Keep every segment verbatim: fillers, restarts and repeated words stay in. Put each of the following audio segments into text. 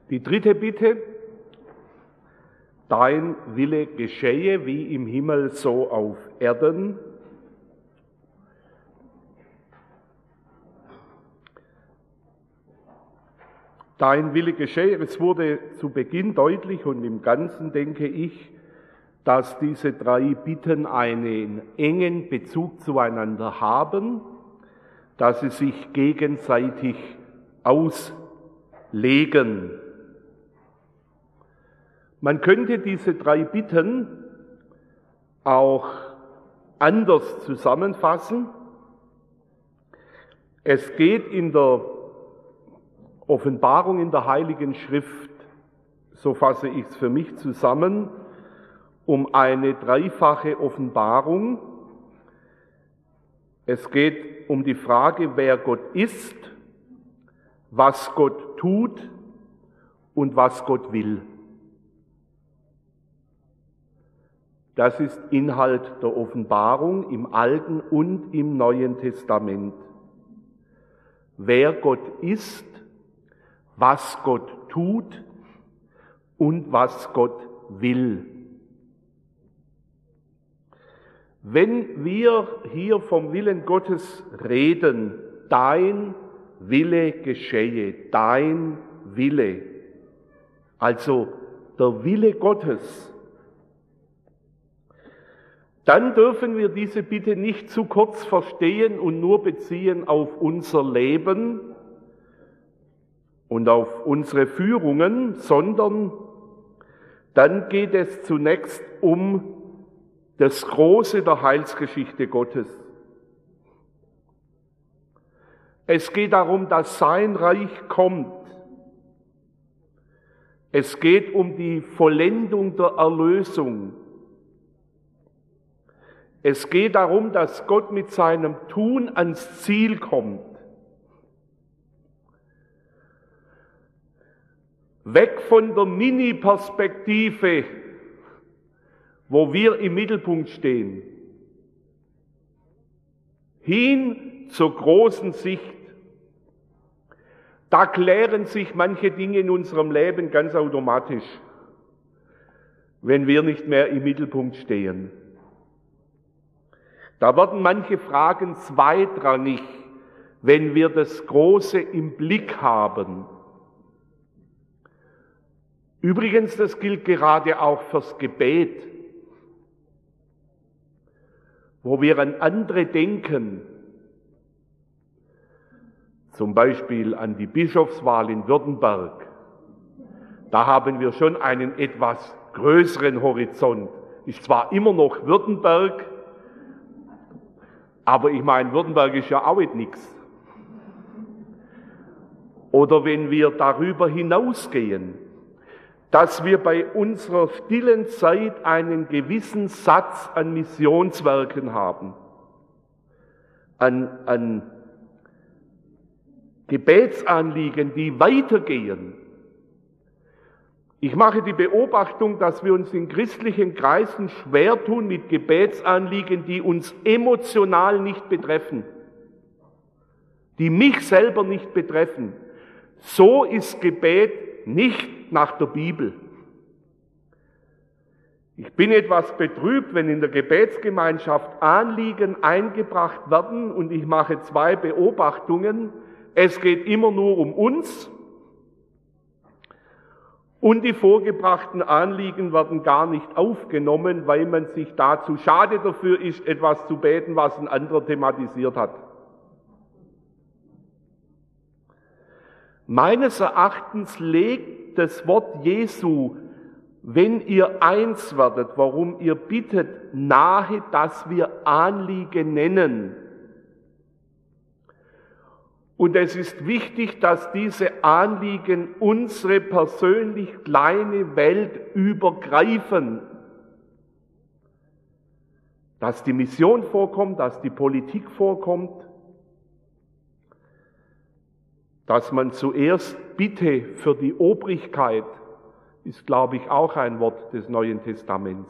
Die dritte Bitte: Dein Wille geschehe wie im Himmel so auf Erden. Dein Wille geschehe. Es wurde zu Beginn deutlich und im Ganzen denke ich, dass diese drei Bitten einen engen Bezug zueinander haben, dass sie sich gegenseitig auslegen. Man könnte diese drei Bitten auch anders zusammenfassen. Es geht in der Offenbarung in der Heiligen Schrift, so fasse ich es für mich zusammen, um eine dreifache Offenbarung. Es geht um die Frage, wer Gott ist, was Gott tut und was Gott will. Das ist Inhalt der Offenbarung im Alten und im Neuen Testament. Wer Gott ist, was Gott tut und was Gott will. Wenn wir hier vom Willen Gottes reden, dein Wille geschehe, dein Wille, also der Wille Gottes, dann dürfen wir diese Bitte nicht zu kurz verstehen und nur beziehen auf unser Leben und auf unsere Führungen, sondern dann geht es zunächst um das Große der Heilsgeschichte Gottes. Es geht darum, dass sein Reich kommt. Es geht um die Vollendung der Erlösung. Es geht darum, dass Gott mit seinem Tun ans Ziel kommt. Weg von der Mini-Perspektive, wo wir im Mittelpunkt stehen, hin zur großen Sicht. Da klären sich manche Dinge in unserem Leben ganz automatisch, wenn wir nicht mehr im Mittelpunkt stehen. Da werden manche Fragen zweitrangig, wenn wir das Große im Blick haben. Übrigens, das gilt gerade auch fürs Gebet, wo wir an andere denken, zum Beispiel an die Bischofswahl in Württemberg. Da haben wir schon einen etwas größeren Horizont. Ist zwar immer noch Württemberg, aber ich meine, Württemberg ist ja auch nichts. Oder wenn wir darüber hinausgehen, dass wir bei unserer stillen Zeit einen gewissen Satz an Missionswerken haben, an, an Gebetsanliegen, die weitergehen. Ich mache die Beobachtung, dass wir uns in christlichen Kreisen schwer tun mit Gebetsanliegen, die uns emotional nicht betreffen, die mich selber nicht betreffen. So ist Gebet nicht nach der Bibel. Ich bin etwas betrübt, wenn in der Gebetsgemeinschaft Anliegen eingebracht werden und ich mache zwei Beobachtungen. Es geht immer nur um uns und die vorgebrachten Anliegen werden gar nicht aufgenommen, weil man sich dazu schade dafür ist, etwas zu beten, was ein anderer thematisiert hat. Meines Erachtens legt das Wort Jesu, wenn ihr eins werdet, warum ihr bittet, nahe, dass wir Anliegen nennen. Und es ist wichtig, dass diese Anliegen unsere persönlich kleine Welt übergreifen. Dass die Mission vorkommt, dass die Politik vorkommt, dass man zuerst Bitte für die Obrigkeit, ist, glaube ich, auch ein Wort des Neuen Testaments.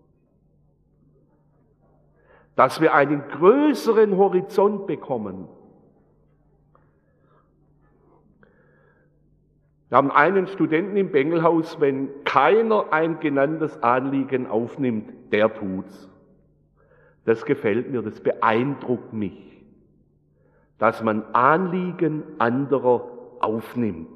Dass wir einen größeren Horizont bekommen. Wir haben einen Studenten im Bengelhaus, wenn keiner ein genanntes Anliegen aufnimmt, der tut's. Das gefällt mir, das beeindruckt mich, dass man Anliegen anderer aufnimmt.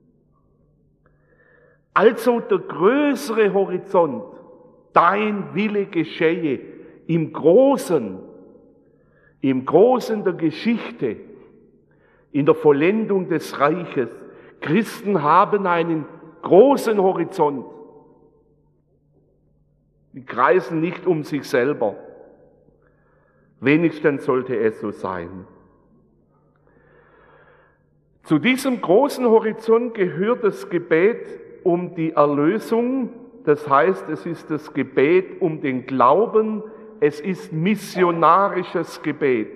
Also der größere Horizont, dein Wille geschehe im Großen, im Großen der Geschichte, in der Vollendung des Reiches. Christen haben einen großen Horizont. Die kreisen nicht um sich selber. Wenigstens sollte es so sein. Zu diesem großen Horizont gehört das Gebet um die Erlösung. Das heißt, es ist das Gebet um den Glauben. Es ist missionarisches Gebet.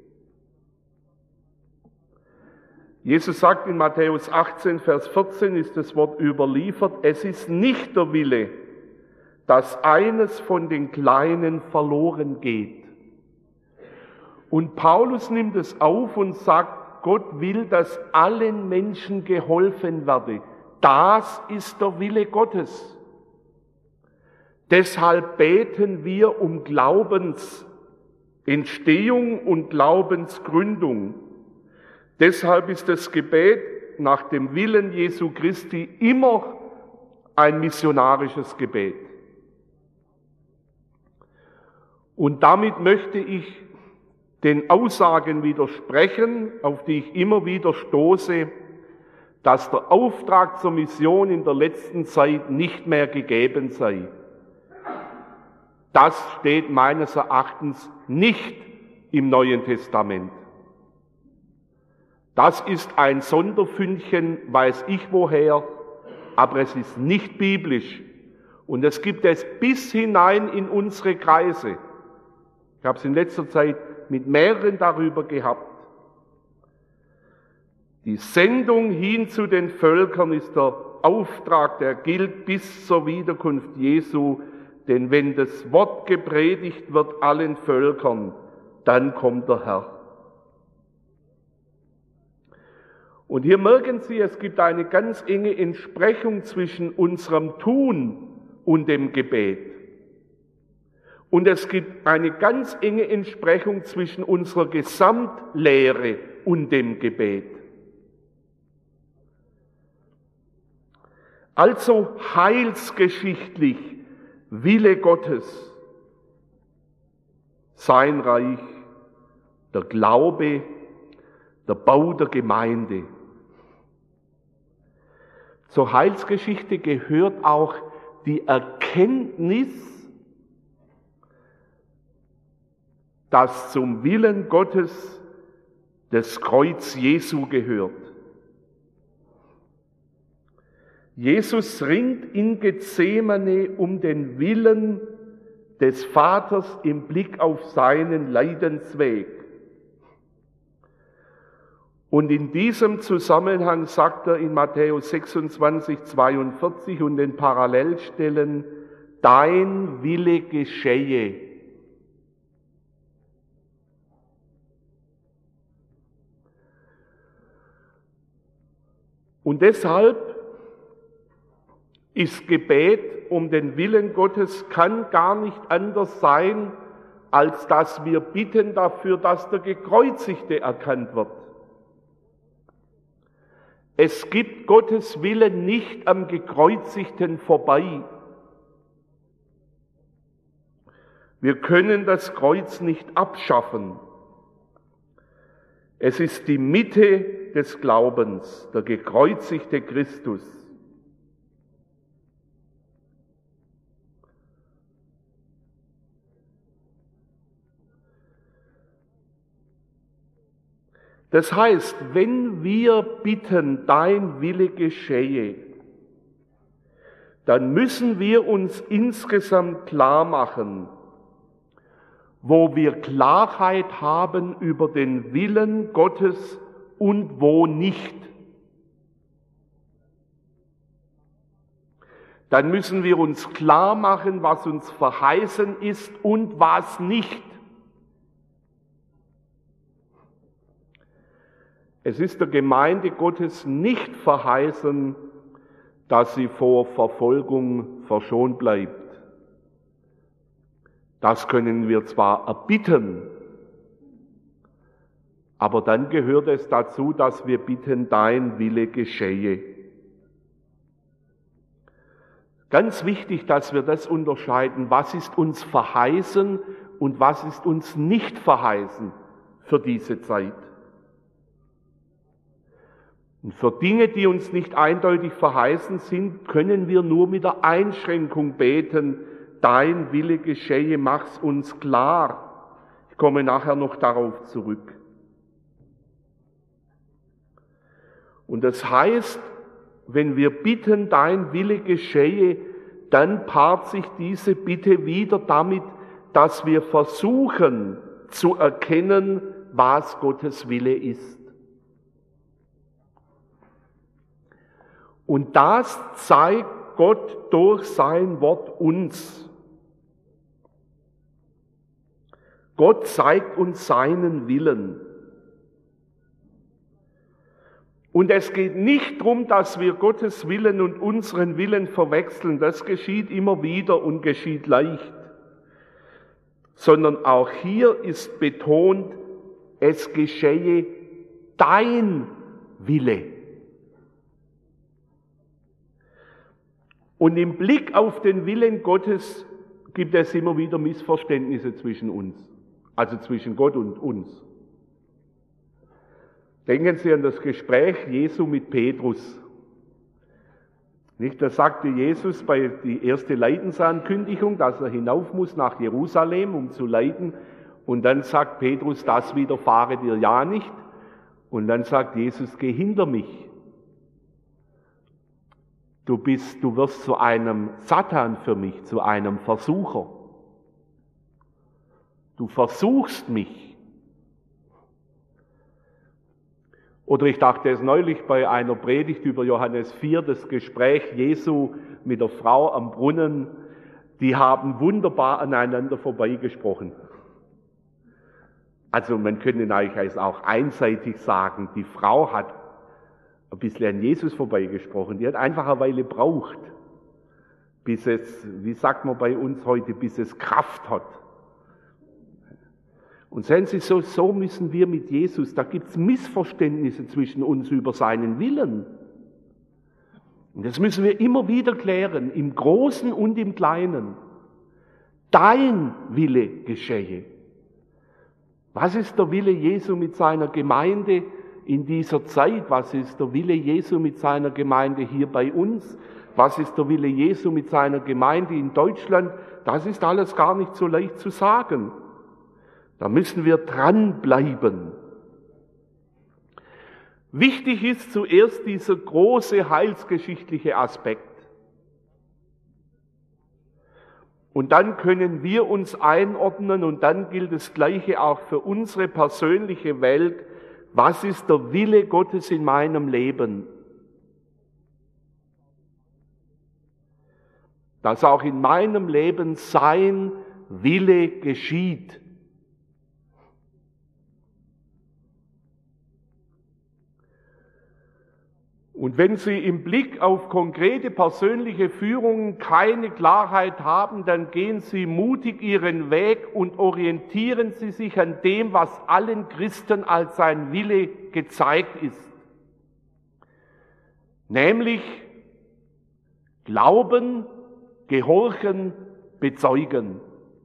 Jesus sagt in Matthäus achtzehn, Vers vierzehn, ist das Wort überliefert, es ist nicht der Wille, dass eines von den Kleinen verloren geht. Und Paulus nimmt es auf und sagt, Gott will, dass allen Menschen geholfen werde. Das ist der Wille Gottes. Deshalb beten wir um Glaubensentstehung und Glaubensgründung. Deshalb ist das Gebet nach dem Willen Jesu Christi immer ein missionarisches Gebet. Und damit möchte ich den Aussagen widersprechen, auf die ich immer wieder stoße, dass der Auftrag zur Mission in der letzten Zeit nicht mehr gegeben sei. Das steht meines Erachtens nicht im Neuen Testament. Das ist ein Sonderfündchen, weiß ich woher, aber es ist nicht biblisch. Und es gibt es bis hinein in unsere Kreise. Ich habe es in letzter Zeit mit mehreren darüber gehabt. Die Sendung hin zu den Völkern ist der Auftrag, der gilt bis zur Wiederkunft Jesu. Denn wenn das Wort gepredigt wird allen Völkern, dann kommt der Herr. Und hier merken Sie, es gibt eine ganz enge Entsprechung zwischen unserem Tun und dem Gebet. Und es gibt eine ganz enge Entsprechung zwischen unserer Gesamtlehre und dem Gebet. Also heilsgeschichtlich Wille Gottes, sein Reich, der Glaube, der Bau der Gemeinde. Zur Heilsgeschichte gehört auch die Erkenntnis, dass zum Willen Gottes das Kreuz Jesu gehört. Jesus ringt in Gethsemane um den Willen des Vaters im Blick auf seinen Leidensweg. Und in diesem Zusammenhang sagt er in Matthäus sechsundzwanzig, zweiundvierzig und den Parallelstellen, dein Wille geschehe. Und deshalb ist Gebet um den Willen Gottes, kann gar nicht anders sein, als dass wir bitten dafür, dass der Gekreuzigte erkannt wird. Es gibt Gottes Willen nicht am Gekreuzigten vorbei. Wir können das Kreuz nicht abschaffen. Es ist die Mitte des Glaubens, der gekreuzigte Christus. Das heißt, wenn wir bitten, dein Wille geschehe, dann müssen wir uns insgesamt klar machen, wo wir Klarheit haben über den Willen Gottes und wo nicht. Dann müssen wir uns klar machen, was uns verheißen ist und was nicht. Es ist der Gemeinde Gottes nicht verheißen, dass sie vor Verfolgung verschont bleibt. Das können wir zwar erbitten, aber dann gehört es dazu, dass wir bitten, dein Wille geschehe. Ganz wichtig, dass wir das unterscheiden, was ist uns verheißen und was ist uns nicht verheißen für diese Zeit. Und für Dinge, die uns nicht eindeutig verheißen sind, können wir nur mit der Einschränkung beten, dein Wille geschehe, mach's uns klar. Ich komme nachher noch darauf zurück. Und das heißt, wenn wir bitten, dein Wille geschehe, dann paart sich diese Bitte wieder damit, dass wir versuchen zu erkennen, was Gottes Wille ist. Und das zeigt Gott durch sein Wort uns. Gott zeigt uns seinen Willen. Und es geht nicht darum, dass wir Gottes Willen und unseren Willen verwechseln. Das geschieht immer wieder und geschieht leicht. Sondern auch hier ist betont, es geschehe dein Wille. Und im Blick auf den Willen Gottes gibt es immer wieder Missverständnisse zwischen uns, also zwischen Gott und uns. Denken Sie an das Gespräch Jesu mit Petrus. Nicht, da sagte Jesus bei die erste Leidensankündigung, dass er hinauf muss nach Jerusalem, um zu leiden. Und dann sagt Petrus, das widerfahre dir ja nicht. Und dann sagt Jesus, geh hinter mich. Du bist, du wirst zu einem Satan für mich, zu einem Versucher. Du versuchst mich. Oder ich dachte es neulich bei einer Predigt über Johannes vier, das Gespräch Jesu mit der Frau am Brunnen, die haben wunderbar aneinander vorbeigesprochen. Also man könnte eigentlich auch einseitig sagen, die Frau hat ein bisschen an Jesus vorbeigesprochen. Die hat einfach eine Weile braucht, bis es, wie sagt man bei uns heute, bis es Kraft hat. Und sehen Sie, so, so müssen wir mit Jesus, da gibt es Missverständnisse zwischen uns über seinen Willen. Und das müssen wir immer wieder klären, im Großen und im Kleinen. Dein Wille geschehe. Was ist der Wille Jesu mit seiner Gemeinde in dieser Zeit? Was ist der Wille Jesu mit seiner Gemeinde hier bei uns? Was ist der Wille Jesu mit seiner Gemeinde in Deutschland? Das ist alles gar nicht so leicht zu sagen. Da müssen wir dranbleiben. Wichtig ist zuerst dieser große heilsgeschichtliche Aspekt. Und dann können wir uns einordnen und dann gilt das Gleiche auch für unsere persönliche Welt. Was ist der Wille Gottes in meinem Leben? Dass auch in meinem Leben sein Wille geschieht. Und wenn Sie im Blick auf konkrete persönliche Führungen keine Klarheit haben, dann gehen Sie mutig Ihren Weg und orientieren Sie sich an dem, was allen Christen als sein Wille gezeigt ist. Nämlich Glauben, Gehorchen, Bezeugen.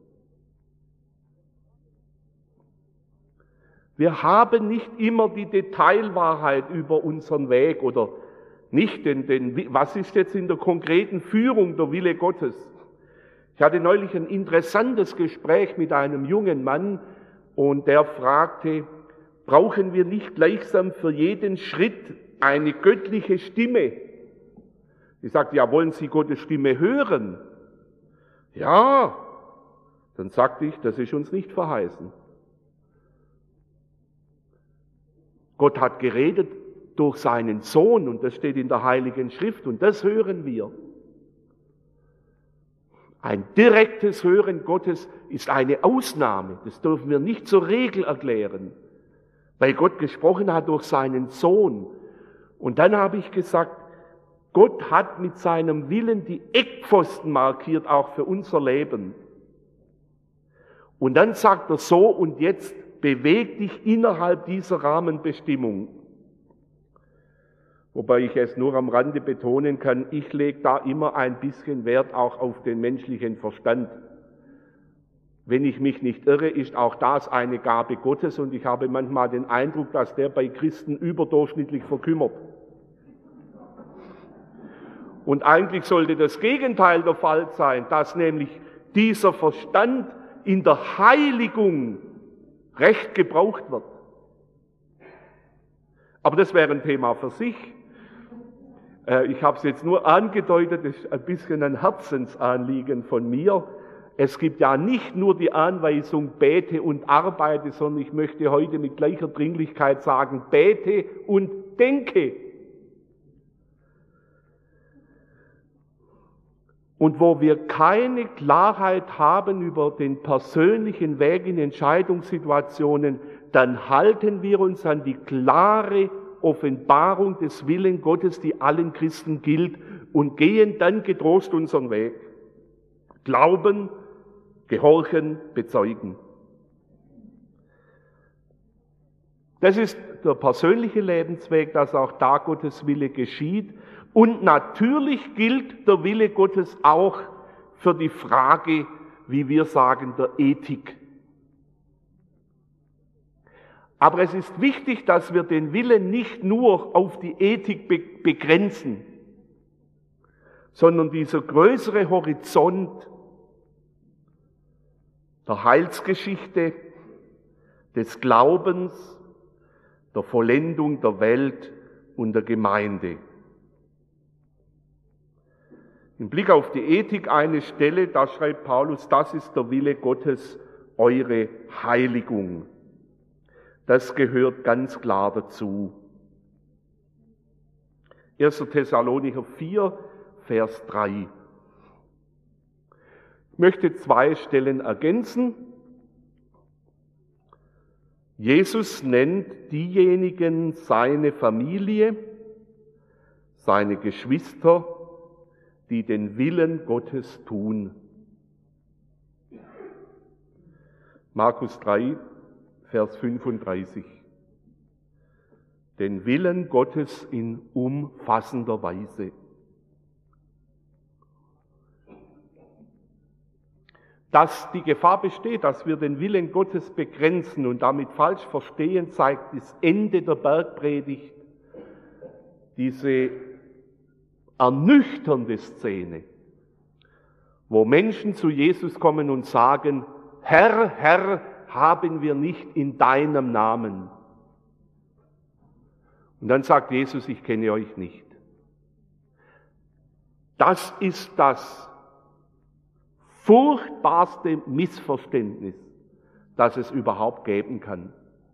Wir haben nicht immer die Detailwahrheit über unseren Weg oder nicht, denn, denn was ist jetzt in der konkreten Führung der Wille Gottes? Ich hatte neulich ein interessantes Gespräch mit einem jungen Mann und der fragte, brauchen wir nicht gleichsam für jeden Schritt eine göttliche Stimme? Ich sagte, ja, wollen Sie Gottes Stimme hören? Ja. Dann sagte ich, das ist uns nicht verheißen. Gott hat geredet durch seinen Sohn und das steht in der Heiligen Schrift und das hören wir. Ein direktes Hören Gottes ist eine Ausnahme, das dürfen wir nicht zur Regel erklären, weil Gott gesprochen hat durch seinen Sohn. Und dann habe ich gesagt, Gott hat mit seinem Willen die Eckpfosten markiert, auch für unser Leben. Und dann sagt er so, und jetzt beweg dich innerhalb dieser Rahmenbestimmung. Wobei ich es nur am Rande betonen kann, ich lege da immer ein bisschen Wert auch auf den menschlichen Verstand. Wenn ich mich nicht irre, ist auch das eine Gabe Gottes und ich habe manchmal den Eindruck, dass der bei Christen überdurchschnittlich verkümmert. Und eigentlich sollte das Gegenteil der Fall sein, dass nämlich dieser Verstand in der Heiligung recht gebraucht wird. Aber das wäre ein Thema für sich. Ich habe es jetzt nur angedeutet, das ist ein bisschen ein Herzensanliegen von mir. Es gibt ja nicht nur die Anweisung, bete und arbeite, sondern ich möchte heute mit gleicher Dringlichkeit sagen, bete und denke. Und wo wir keine Klarheit haben über den persönlichen Weg in Entscheidungssituationen, dann halten wir uns an die klare Offenbarung des Willens Gottes, die allen Christen gilt, und gehen dann getrost unseren Weg. Glauben, gehorchen, bezeugen. Das ist der persönliche Lebensweg, dass auch da Gottes Wille geschieht. Und natürlich gilt der Wille Gottes auch für die Frage, wie wir sagen, der Ethik. Aber es ist wichtig, dass wir den Willen nicht nur auf die Ethik be- begrenzen, sondern dieser größere Horizont der Heilsgeschichte, des Glaubens, der Vollendung der Welt und der Gemeinde. Im Blick auf die Ethik eine Stelle, da schreibt Paulus, das ist der Wille Gottes, eure Heiligung. Das gehört ganz klar dazu. erster Thessalonicher vier, Vers drei. Ich möchte zwei Stellen ergänzen. Jesus nennt diejenigen seine Familie, seine Geschwister, die den Willen Gottes tun. Markus drei, Vers fünfunddreißig. Den Willen Gottes in umfassender Weise. Dass die Gefahr besteht, dass wir den Willen Gottes begrenzen und damit falsch verstehen, zeigt das Ende der Bergpredigt, diese ernüchternde Szene, wo Menschen zu Jesus kommen und sagen, Herr, Herr, haben wir nicht in deinem Namen. Und dann sagt Jesus, ich kenne euch nicht. Das ist das furchtbarste Missverständnis, das es überhaupt geben kann.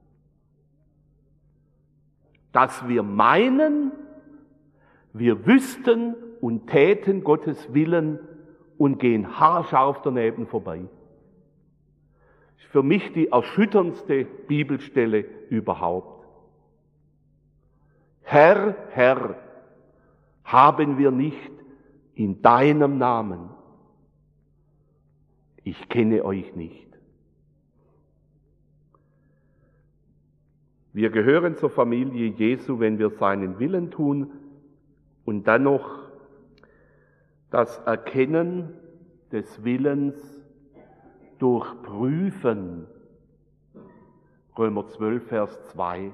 Dass wir meinen, wir wüssten und täten Gottes Willen und gehen haarscharf daneben vorbei. Das ist für mich die erschütterndste Bibelstelle überhaupt. Herr, Herr, haben wir nicht in deinem Namen. Ich kenne euch nicht. Wir gehören zur Familie Jesu, wenn wir seinen Willen tun und dann noch das Erkennen des Willens durchprüfen. Römer zwölf, Vers zwei.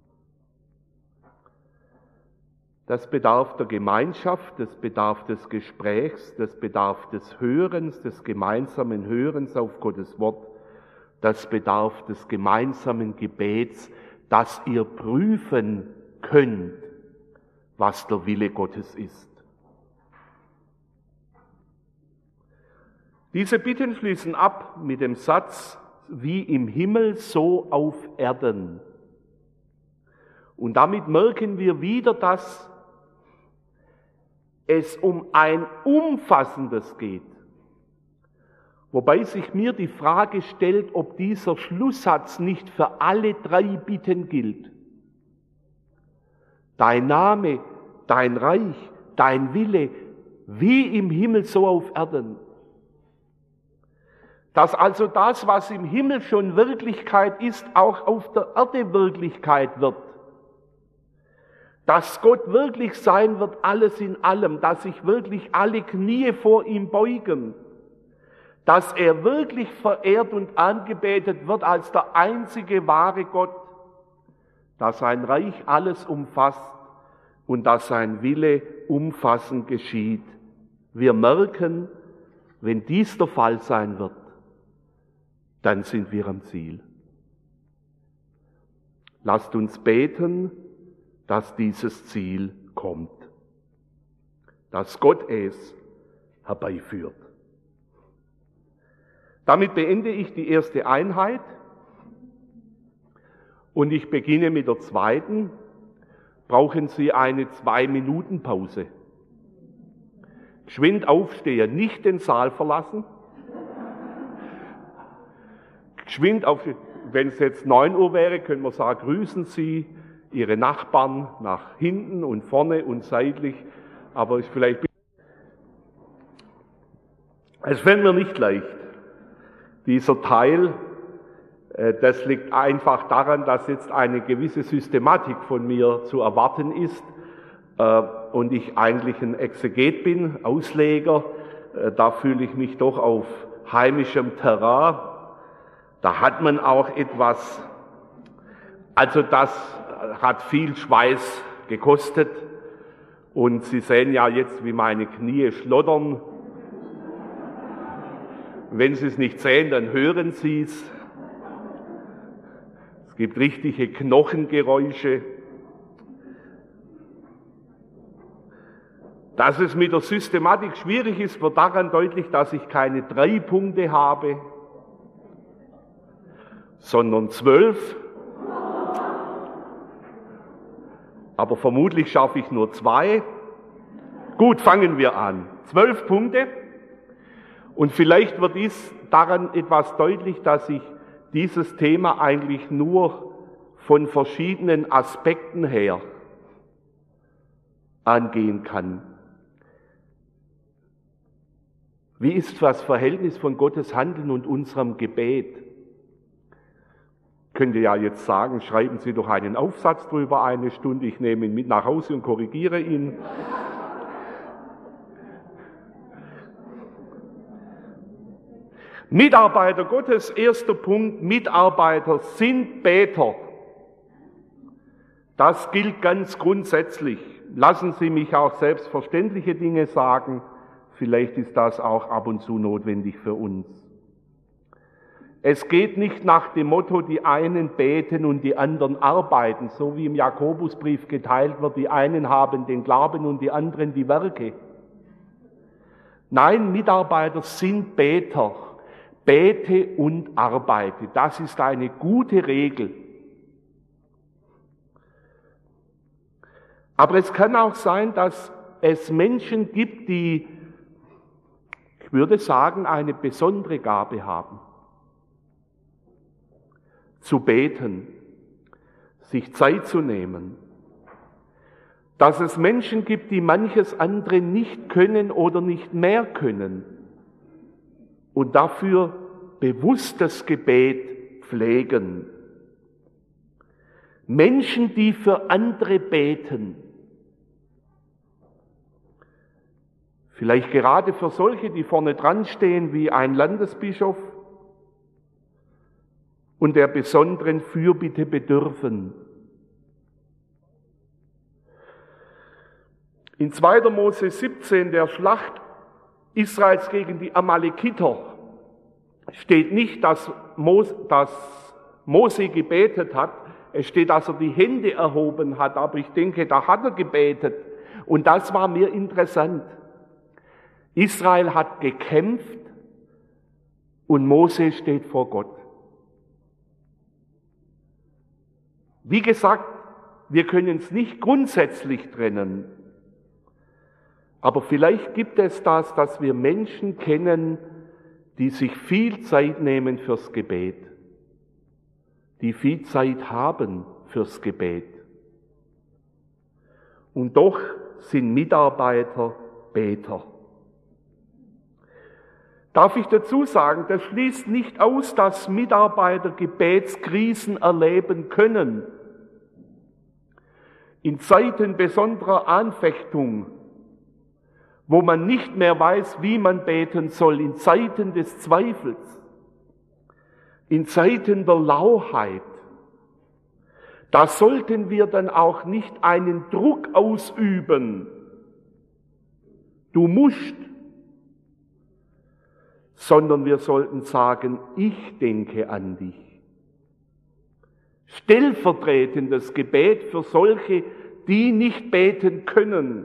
Das bedarf der Gemeinschaft, das bedarf des Gesprächs, das bedarf des Hörens, des gemeinsamen Hörens auf Gottes Wort, das bedarf des gemeinsamen Gebets, dass ihr prüfen könnt, was der Wille Gottes ist. Diese Bitten schließen ab mit dem Satz, wie im Himmel, so auf Erden. Und damit merken wir wieder, dass es um ein Umfassendes geht. Wobei sich mir die Frage stellt, ob dieser Schlusssatz nicht für alle drei Bitten gilt. Dein Name, dein Reich, dein Wille, wie im Himmel so auf Erden. Dass also das, was im Himmel schon Wirklichkeit ist, auch auf der Erde Wirklichkeit wird. Dass Gott wirklich sein wird, alles in allem, dass sich wirklich alle Knie vor ihm beugen. Dass er wirklich verehrt und angebetet wird als der einzige wahre Gott. Dass sein Reich alles umfasst und dass sein Wille umfassend geschieht. Wir merken, wenn dies der Fall sein wird, dann sind wir am Ziel. Lasst uns beten, dass dieses Ziel kommt, dass Gott es herbeiführt. Damit beende ich die erste Einheit und ich beginne mit der zweiten. Brauchen Sie eine Zwei-Minuten-Pause. Geschwind aufstehen, nicht den Saal verlassen. Geschwind auf, wenn es jetzt neun Uhr wäre, können wir sagen, grüßen Sie Ihre Nachbarn nach hinten und vorne und seitlich, aber ist vielleicht, es fällt mir nicht leicht. Dieser Teil, äh, das liegt einfach daran, dass jetzt eine gewisse Systematik von mir zu erwarten ist äh, und ich eigentlich ein Exeget bin, Ausleger, äh, da fühle ich mich doch auf heimischem Terrain. Da hat man auch etwas, also das hat viel Schweiß gekostet und Sie sehen ja jetzt, wie meine Knie schlottern. Wenn Sie es nicht sehen, dann hören Sie es. Es gibt richtige Knochengeräusche. Dass es mit der Systematik schwierig ist, wird daran deutlich, dass ich keine drei Punkte habe, sondern zwölf. Aber vermutlich schaffe ich nur zwei. Gut, fangen wir an. Zwölf Punkte. Und vielleicht wird dies daran etwas deutlich, dass ich dieses Thema eigentlich nur von verschiedenen Aspekten her angehen kann. Wie ist das Verhältnis von Gottes Handeln und unserem Gebet? Könnt ihr ja jetzt sagen, schreiben Sie doch einen Aufsatz drüber, eine Stunde, ich nehme ihn mit nach Hause und korrigiere ihn. Mitarbeiter Gottes, erster Punkt, Mitarbeiter sind Beter. Das gilt ganz grundsätzlich. Lassen Sie mich auch selbstverständliche Dinge sagen, vielleicht ist das auch ab und zu notwendig für uns. Es geht nicht nach dem Motto, die einen beten und die anderen arbeiten, so wie im Jakobusbrief geteilt wird, die einen haben den Glauben und die anderen die Werke. Nein, Mitarbeiter sind Beter. Bete und arbeite. Das ist eine gute Regel. Aber es kann auch sein, dass es Menschen gibt, die, ich würde sagen, eine besondere Gabe haben. Zu beten, sich Zeit zu nehmen. Dass es Menschen gibt, die manches andere nicht können oder nicht mehr können und dafür bewusstes Gebet pflegen. Menschen, die für andere beten. Vielleicht gerade für solche, die vorne dran stehen, wie ein Landesbischof und der besonderen Fürbitte bedürfen. In zweiter Mose siebzehn, der Schlacht Israels gegen die Amalekiter, steht nicht, dass Mose, dass Mose gebetet hat, es steht, dass er die Hände erhoben hat, aber ich denke, da hat er gebetet. Und das war mir interessant. Israel hat gekämpft und Mose steht vor Gott. Wie gesagt, wir können es nicht grundsätzlich trennen, aber vielleicht gibt es das, dass wir Menschen kennen, die sich viel Zeit nehmen fürs Gebet, die viel Zeit haben fürs Gebet. Und doch sind Mitarbeiter Beter. Darf ich dazu sagen, das schließt nicht aus, dass Mitarbeiter Gebetskrisen erleben können. In Zeiten besonderer Anfechtung, wo man nicht mehr weiß, wie man beten soll, in Zeiten des Zweifels, in Zeiten der Lauheit, da sollten wir dann auch nicht einen Druck ausüben. Du musst, sondern wir sollten sagen, ich denke an dich. Stellvertretendes Gebet für solche, die nicht beten können.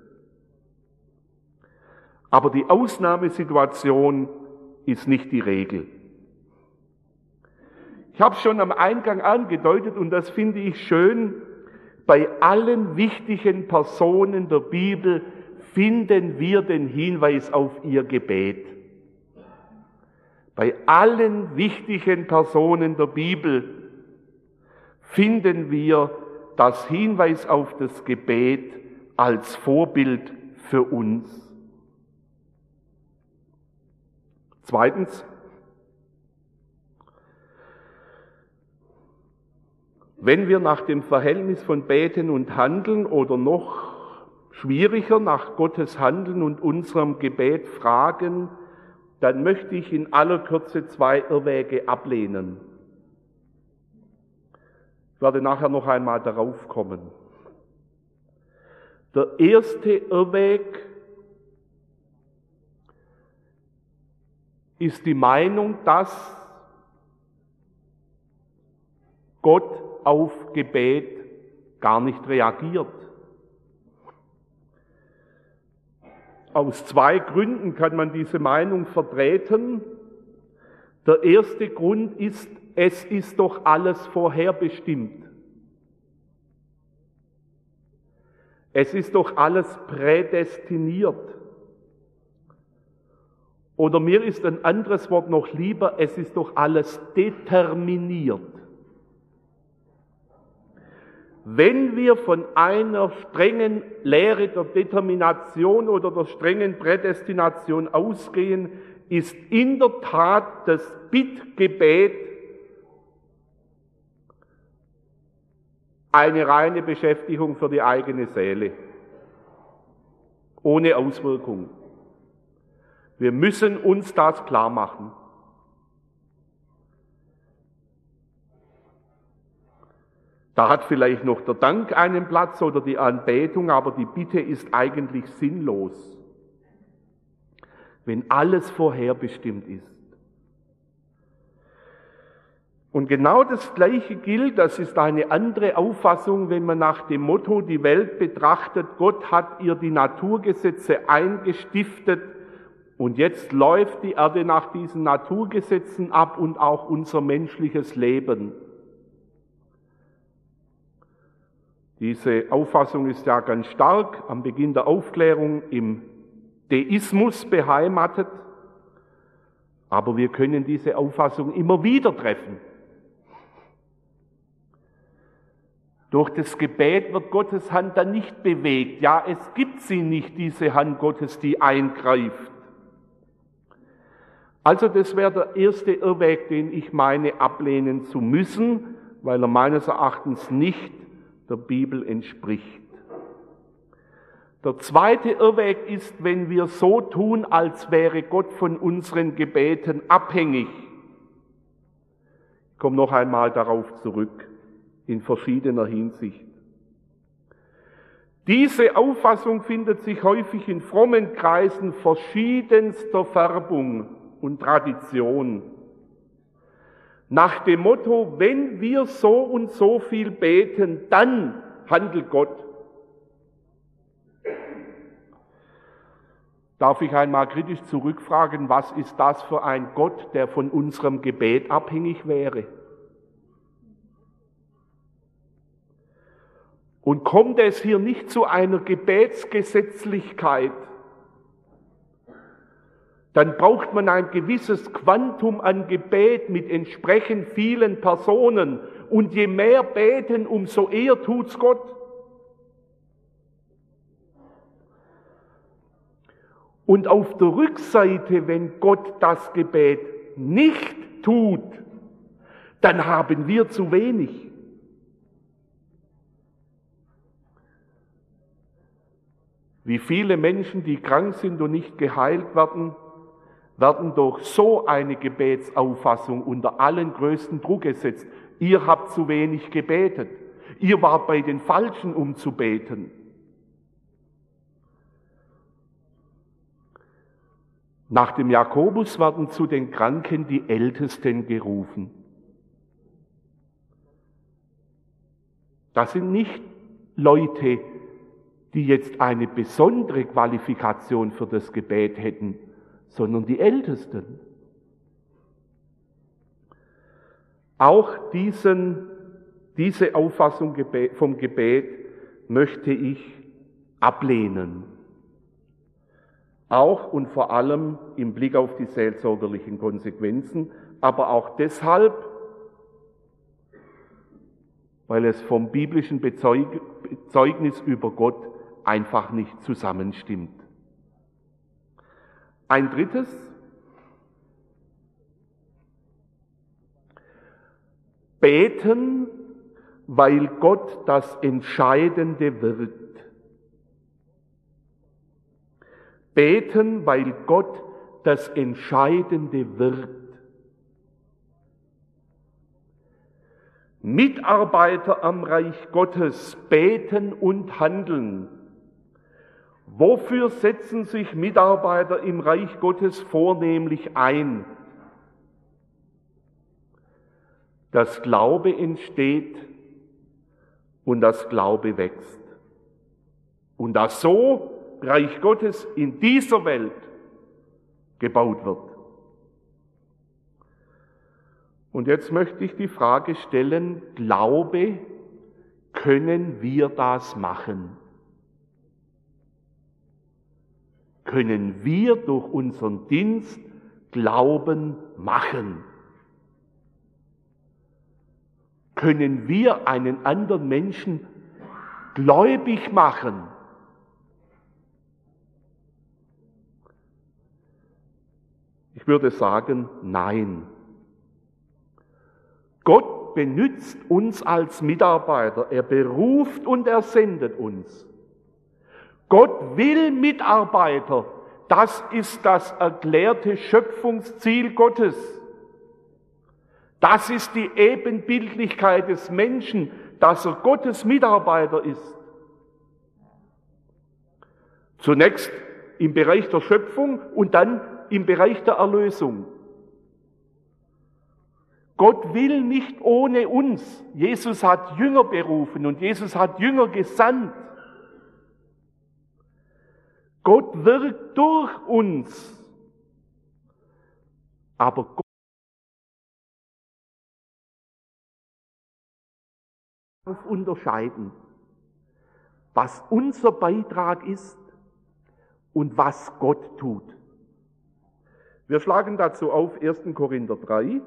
Aber die Ausnahmesituation ist nicht die Regel. Ich habe es schon am Eingang angedeutet und das finde ich schön. Bei allen wichtigen Personen der Bibel finden wir den Hinweis auf ihr Gebet. Bei allen wichtigen Personen der Bibel finden wir das Hinweis auf das Gebet als Vorbild für uns. Zweitens, wenn wir nach dem Verhältnis von Beten und Handeln oder noch schwieriger nach Gottes Handeln und unserem Gebet fragen, dann möchte ich in aller Kürze zwei Irrwege ablehnen. Ich werde nachher noch einmal darauf kommen. Der erste Irrweg ist die Meinung, dass Gott auf Gebet gar nicht reagiert. Aus zwei Gründen kann man diese Meinung vertreten. Der erste Grund ist, es ist doch alles vorherbestimmt. Es ist doch alles prädestiniert. Oder mir ist ein anderes Wort noch lieber, es ist doch alles determiniert. Wenn wir von einer strengen Lehre der Determination oder der strengen Prädestination ausgehen, ist in der Tat das Bittgebet eine reine Beschäftigung für die eigene Seele, ohne Auswirkung. Wir müssen uns das klar machen. Da hat vielleicht noch der Dank einen Platz oder die Anbetung, aber die Bitte ist eigentlich sinnlos, wenn alles vorherbestimmt ist. Und genau das Gleiche gilt, das ist eine andere Auffassung, wenn man nach dem Motto die Welt betrachtet, Gott hat ihr die Naturgesetze eingestiftet und jetzt läuft die Erde nach diesen Naturgesetzen ab und auch unser menschliches Leben. Diese Auffassung ist ja ganz stark am Beginn der Aufklärung im Deismus beheimatet, aber wir können diese Auffassung immer wieder treffen. Durch das Gebet wird Gottes Hand dann nicht bewegt. Ja, es gibt sie nicht, diese Hand Gottes, die eingreift. Also das wäre der erste Irrweg, den ich meine, ablehnen zu müssen, weil er meines Erachtens nicht der Bibel entspricht. Der zweite Irrweg ist, wenn wir so tun, als wäre Gott von unseren Gebeten abhängig. Ich komme noch einmal darauf zurück, in verschiedener Hinsicht. Diese Auffassung findet sich häufig in frommen Kreisen verschiedenster Färbung und Tradition. Nach dem Motto, wenn wir so und so viel beten, dann handelt Gott. Darf ich einmal kritisch zurückfragen, was ist das für ein Gott, der von unserem Gebet abhängig wäre? Und kommt es hier nicht zu einer Gebetsgesetzlichkeit, dann braucht man ein gewisses Quantum an Gebet mit entsprechend vielen Personen. Und je mehr beten, umso eher tut's Gott. Und auf der Rückseite, wenn Gott das Gebet nicht tut, dann haben wir zu wenig. Wie viele Menschen, die krank sind und nicht geheilt werden, werden durch so eine Gebetsauffassung unter allen größten Druck gesetzt. Ihr habt zu wenig gebetet. Ihr wart bei den Falschen, um zu beten. Nach dem Jakobus werden zu den Kranken die Ältesten gerufen. Das sind nicht Leute, die jetzt eine besondere Qualifikation für das Gebet hätten, sondern die Ältesten. Auch diesen, diese Auffassung vom Gebet möchte ich ablehnen. Auch und vor allem im Blick auf die seelsorgerlichen Konsequenzen, aber auch deshalb, weil es vom biblischen Bezeugnis über Gott einfach nicht zusammenstimmt. Ein drittes, beten, weil Gott das Entscheidende wirkt. Beten, weil Gott das Entscheidende wirkt. Mitarbeiter am Reich Gottes beten und handeln. Wofür setzen sich Mitarbeiter im Reich Gottes vornehmlich ein? Dass Glaube entsteht und das Glaube wächst. Und dass so Reich Gottes in dieser Welt gebaut wird. Und jetzt möchte ich die Frage stellen, Glaube, können wir das machen? Können wir durch unseren Dienst Glauben machen? Können wir einen anderen Menschen gläubig machen? Ich würde sagen, nein. Gott benützt uns als Mitarbeiter. Er beruft und er sendet uns. Gott will Mitarbeiter. Das ist das erklärte Schöpfungsziel Gottes. Das ist die Ebenbildlichkeit des Menschen, dass er Gottes Mitarbeiter ist. Zunächst im Bereich der Schöpfung und dann im Bereich der Erlösung. Gott will nicht ohne uns. Jesus hat Jünger berufen und Jesus hat Jünger gesandt. Gott wirkt durch uns. Aber Gott darf unterscheiden, was unser Beitrag ist und was Gott tut. Wir schlagen dazu auf ersten Korinther drei.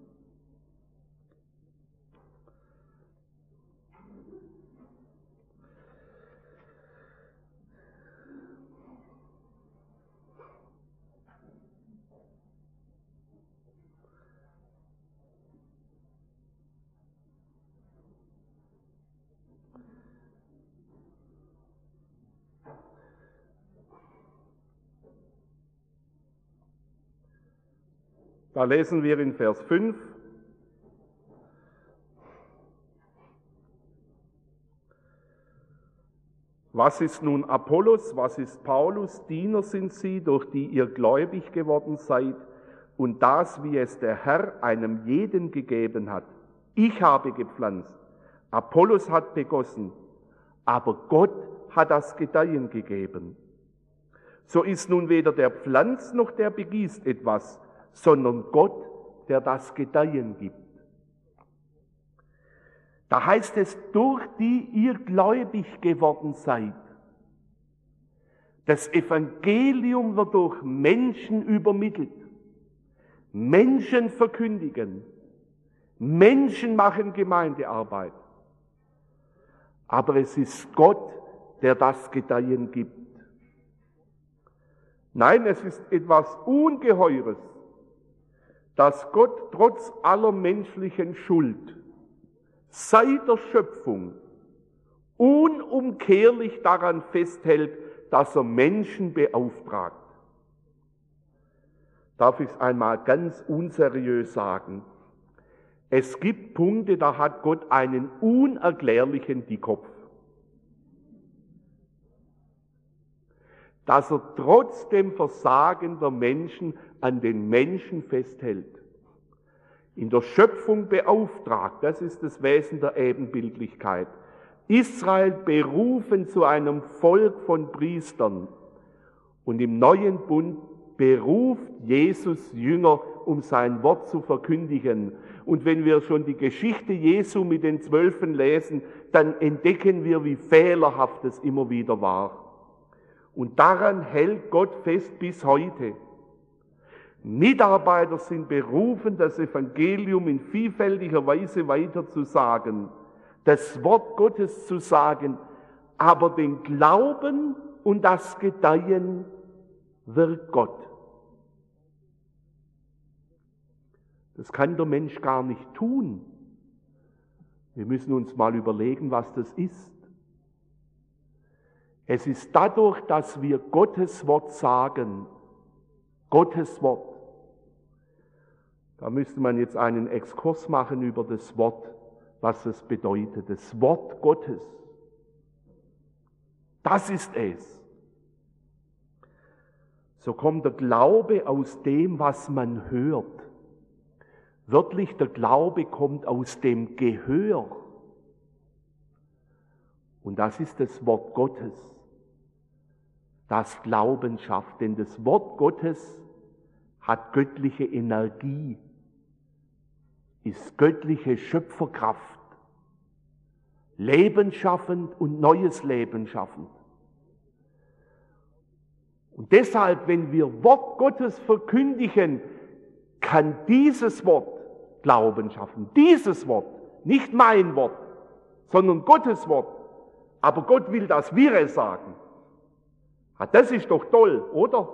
Da lesen wir in Vers fünf. Was ist nun Apollos, was ist Paulus? Diener sind sie, durch die ihr gläubig geworden seid, und das, wie es der Herr einem jeden gegeben hat. Ich habe gepflanzt, Apollos hat begossen, aber Gott hat das Gedeihen gegeben. So ist nun weder der Pflanz noch der begießt etwas, sondern Gott, der das Gedeihen gibt. Da heißt es, durch die ihr gläubig geworden seid. Das Evangelium wird durch Menschen übermittelt. Menschen verkündigen. Menschen machen Gemeindearbeit. Aber es ist Gott, der das Gedeihen gibt. Nein, es ist etwas Ungeheures, dass Gott trotz aller menschlichen Schuld seit der Schöpfung unumkehrlich daran festhält, dass er Menschen beauftragt. Darf ich es einmal ganz unseriös sagen? Es gibt Punkte, da hat Gott einen unerklärlichen Dickkopf. Dass er trotz dem Versagen der Menschen an den Menschen festhält. In der Schöpfung beauftragt, das ist das Wesen der Ebenbildlichkeit. Israel berufen zu einem Volk von Priestern. Und im neuen Bund beruft Jesus Jünger, um sein Wort zu verkündigen. Und wenn wir schon die Geschichte Jesu mit den Zwölfen lesen, dann entdecken wir, wie fehlerhaft es immer wieder war. Und daran hält Gott fest bis heute. Mitarbeiter sind berufen, das Evangelium in vielfältiger Weise weiterzusagen, das Wort Gottes zu sagen, aber den Glauben und das Gedeihen wirkt Gott. Das kann der Mensch gar nicht tun. Wir müssen uns mal überlegen, was das ist. Es ist dadurch, dass wir Gottes Wort sagen. Gottes Wort. Da müsste man jetzt einen Exkurs machen über das Wort, was es bedeutet. Das Wort Gottes. Das ist es. So kommt der Glaube aus dem, was man hört. Wörtlich, der Glaube kommt aus dem Gehör. Und das ist das Wort Gottes, das Glauben schafft. Denn das Wort Gottes hat göttliche Energie, ist göttliche Schöpferkraft, lebensschaffend und neues Leben schaffend. Und deshalb, wenn wir Wort Gottes verkündigen, kann dieses Wort Glauben schaffen. Dieses Wort, nicht mein Wort, sondern Gottes Wort. Aber Gott will, dass wir es sagen. Ja, das ist doch toll, oder?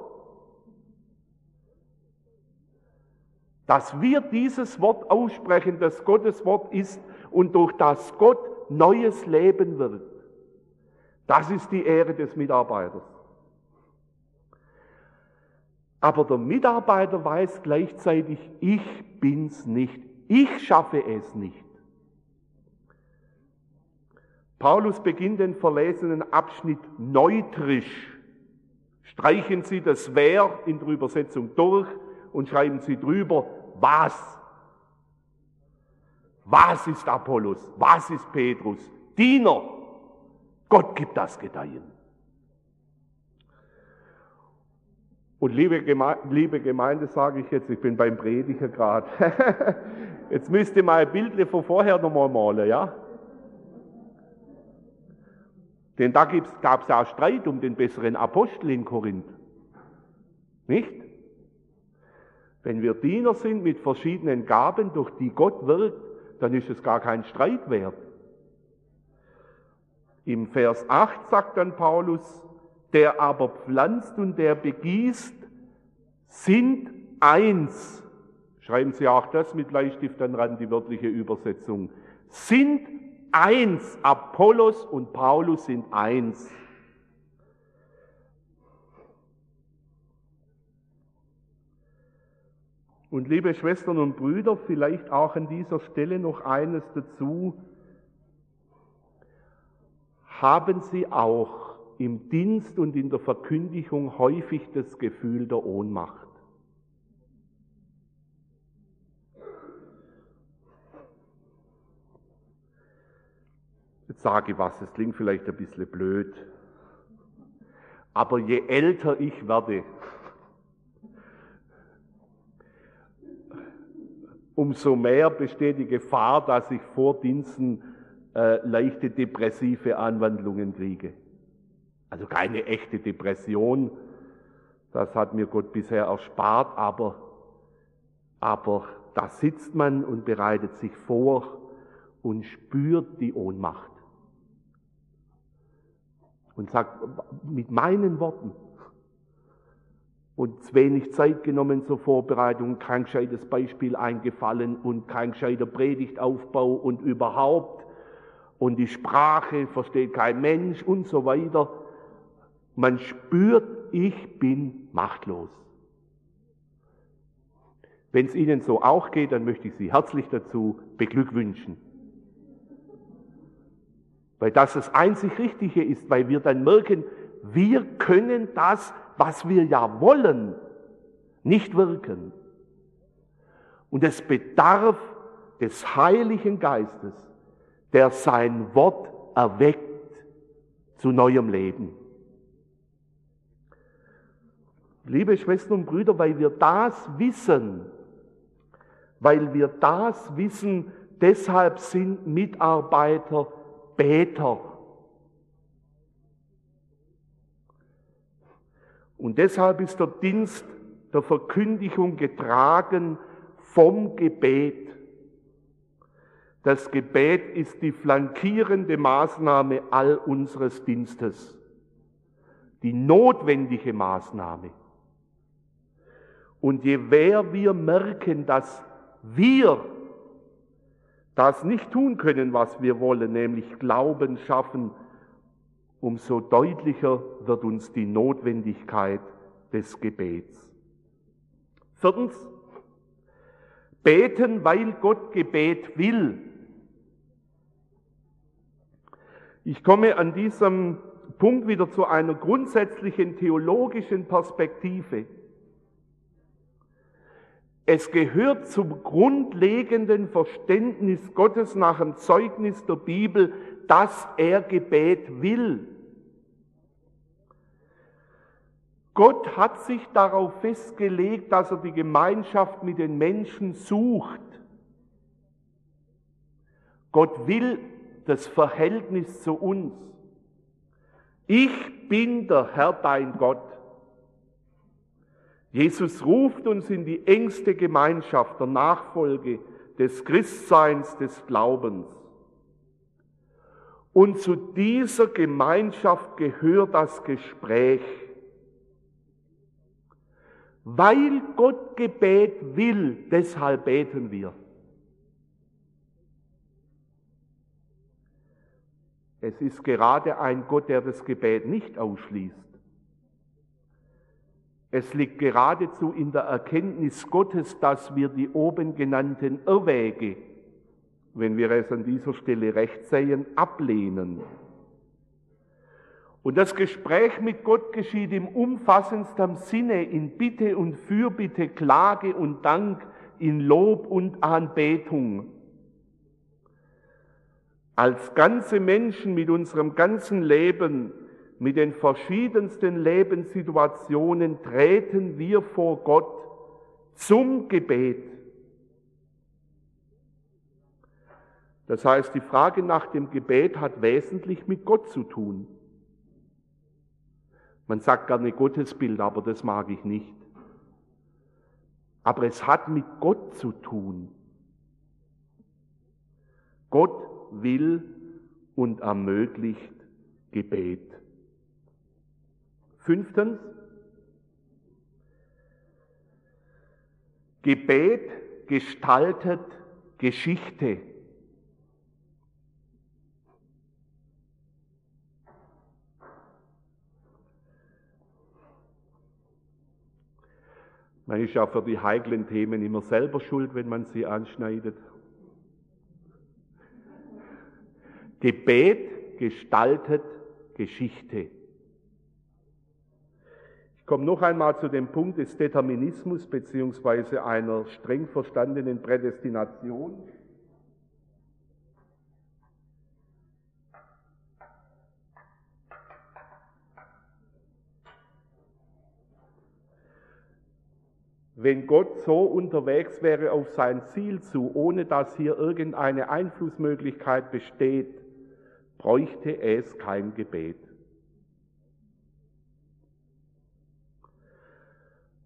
Dass wir dieses Wort aussprechen, das Gottes Wort ist und durch das Gott neues Leben wirkt. Das ist die Ehre des Mitarbeiters. Aber der Mitarbeiter weiß gleichzeitig, ich bin's nicht, ich schaffe es nicht. Paulus beginnt den verlesenen Abschnitt neutrisch. Streichen Sie das Wer in der Übersetzung durch und schreiben Sie drüber, was. Was ist Apollos? Was ist Petrus? Diener. Gott gibt das Gedeihen. Und liebe Gemeinde, liebe Gemeinde, sage ich jetzt, ich bin beim Prediger gerade. Jetzt müsst ihr mal ein Bild von vorher nochmal malen, ja? Denn da gab es ja auch Streit um den besseren Apostel in Korinth. Nicht? Wenn wir Diener sind mit verschiedenen Gaben, durch die Gott wirkt, dann ist es gar kein Streit wert. Im Vers acht sagt dann Paulus, der aber pflanzt und der begießt, sind eins. Schreiben Sie auch das mit Bleistift dann ran, die wörtliche Übersetzung. Sind eins. Apollos und Paulus sind eins. Und liebe Schwestern und Brüder, vielleicht auch an dieser Stelle noch eines dazu. Haben Sie auch im Dienst und in der Verkündigung häufig das Gefühl der Ohnmacht? Jetzt sage ich was, es klingt vielleicht ein bisschen blöd, aber je älter ich werde, umso mehr besteht die Gefahr, dass ich vor Diensten äh, leichte depressive Anwandlungen kriege. Also keine echte Depression, das hat mir Gott bisher erspart, aber, aber da sitzt man und bereitet sich vor und spürt die Ohnmacht. Und sagt, mit meinen Worten, und wenig Zeit genommen zur Vorbereitung, kein gescheites Beispiel eingefallen und kein gescheiter Predigtaufbau und überhaupt, und die Sprache versteht kein Mensch und so weiter. Man spürt, ich bin machtlos. Wenn es Ihnen so auch geht, dann möchte ich Sie herzlich dazu beglückwünschen. Weil das das einzig Richtige ist, weil wir dann merken, wir können das, was wir ja wollen, nicht wirken. Und es bedarf des Heiligen Geistes, der sein Wort erweckt zu neuem Leben. Liebe Schwestern und Brüder, weil wir das wissen, weil wir das wissen, deshalb sind Mitarbeiter Beter. Und deshalb ist der Dienst der Verkündigung getragen vom Gebet. Das Gebet ist die flankierende Maßnahme all unseres Dienstes, die notwendige Maßnahme. Und je mehr wir merken, dass wir das nicht tun können, was wir wollen, nämlich Glauben schaffen, umso deutlicher wird uns die Notwendigkeit des Gebets. Viertens, beten, weil Gott Gebet will. Ich komme an diesem Punkt wieder zu einer grundsätzlichen theologischen Perspektive. Es gehört zum grundlegenden Verständnis Gottes nach dem Zeugnis der Bibel, dass er Gebet will. Gott hat sich darauf festgelegt, dass er die Gemeinschaft mit den Menschen sucht. Gott will das Verhältnis zu uns. Ich bin der Herr, dein Gott. Jesus ruft uns in die engste Gemeinschaft der Nachfolge, des Christseins, des Glaubens. Und zu dieser Gemeinschaft gehört das Gespräch. Weil Gott Gebet will, deshalb beten wir. Es ist gerade ein Gott, der das Gebet nicht ausschließt. Es liegt geradezu in der Erkenntnis Gottes, dass wir die oben genannten Irrwege, wenn wir es an dieser Stelle recht sehen, ablehnen. Und das Gespräch mit Gott geschieht im umfassendsten Sinne in Bitte und Fürbitte, Klage und Dank, in Lob und Anbetung. Als ganze Menschen mit unserem ganzen Leben, mit den verschiedensten Lebenssituationen treten wir vor Gott zum Gebet. Das heißt, die Frage nach dem Gebet hat wesentlich mit Gott zu tun. Man sagt gerne Gottesbild, aber das mag ich nicht. Aber es hat mit Gott zu tun. Gott will und ermöglicht Gebet. Fünftens, Gebet gestaltet Geschichte. Man ist ja für die heiklen Themen immer selber schuld, wenn man sie anschneidet. Gebet gestaltet Geschichte. Ich komme noch einmal zu dem Punkt des Determinismus beziehungsweise einer streng verstandenen Prädestination. Wenn Gott so unterwegs wäre auf sein Ziel zu, ohne dass hier irgendeine Einflussmöglichkeit besteht, bräuchte es kein Gebet.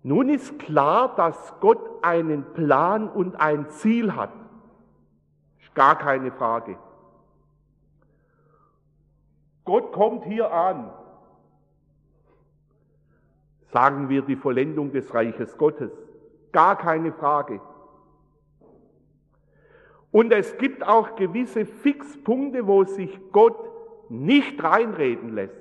Nun ist klar, dass Gott einen Plan und ein Ziel hat. Ist gar keine Frage. Gott kommt hier an. Sagen wir die Vollendung des Reiches Gottes. Gar keine Frage. Und es gibt auch gewisse Fixpunkte, wo sich Gott nicht reinreden lässt.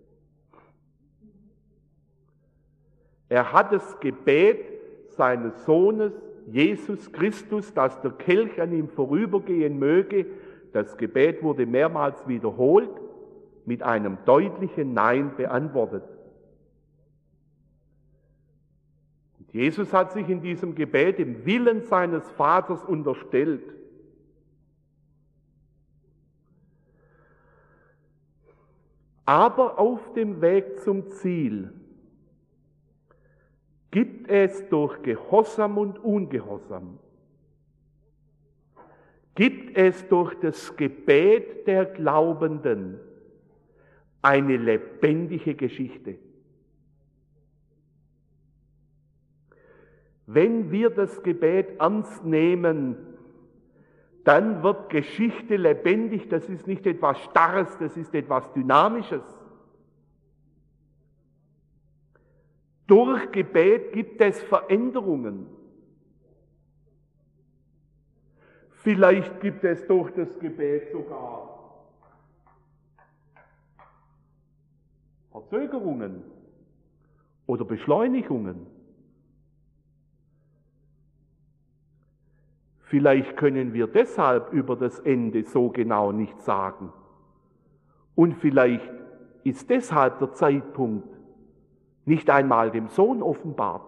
Er hat das Gebet seines Sohnes Jesus Christus, dass der Kelch an ihm vorübergehen möge, das Gebet wurde mehrmals wiederholt, mit einem deutlichen Nein beantwortet. Und Jesus hat sich in diesem Gebet dem Willen seines Vaters unterstellt. Aber auf dem Weg zum Ziel gibt es durch Gehorsam und Ungehorsam, gibt es durch das Gebet der Glaubenden eine lebendige Geschichte. Wenn wir das Gebet ernst nehmen, dann wird Geschichte lebendig. Das ist nicht etwas Starres, das ist etwas Dynamisches. Durch Gebet gibt es Veränderungen. Vielleicht gibt es durch das Gebet sogar Verzögerungen oder Beschleunigungen. Vielleicht können wir deshalb über das Ende so genau nichts sagen. Und vielleicht ist deshalb der Zeitpunkt nicht einmal dem Sohn offenbart.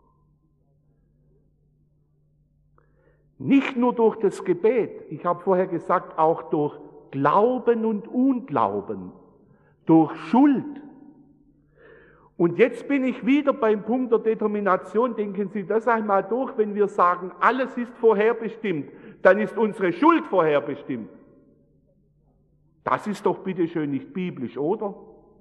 Nicht nur durch das Gebet, ich habe vorher gesagt, auch durch Glauben und Unglauben, durch Schuld. Und jetzt bin ich wieder beim Punkt der Determination. Denken Sie das einmal durch, wenn wir sagen, alles ist vorherbestimmt, dann ist unsere Schuld vorherbestimmt. Das ist doch bitteschön nicht biblisch, oder?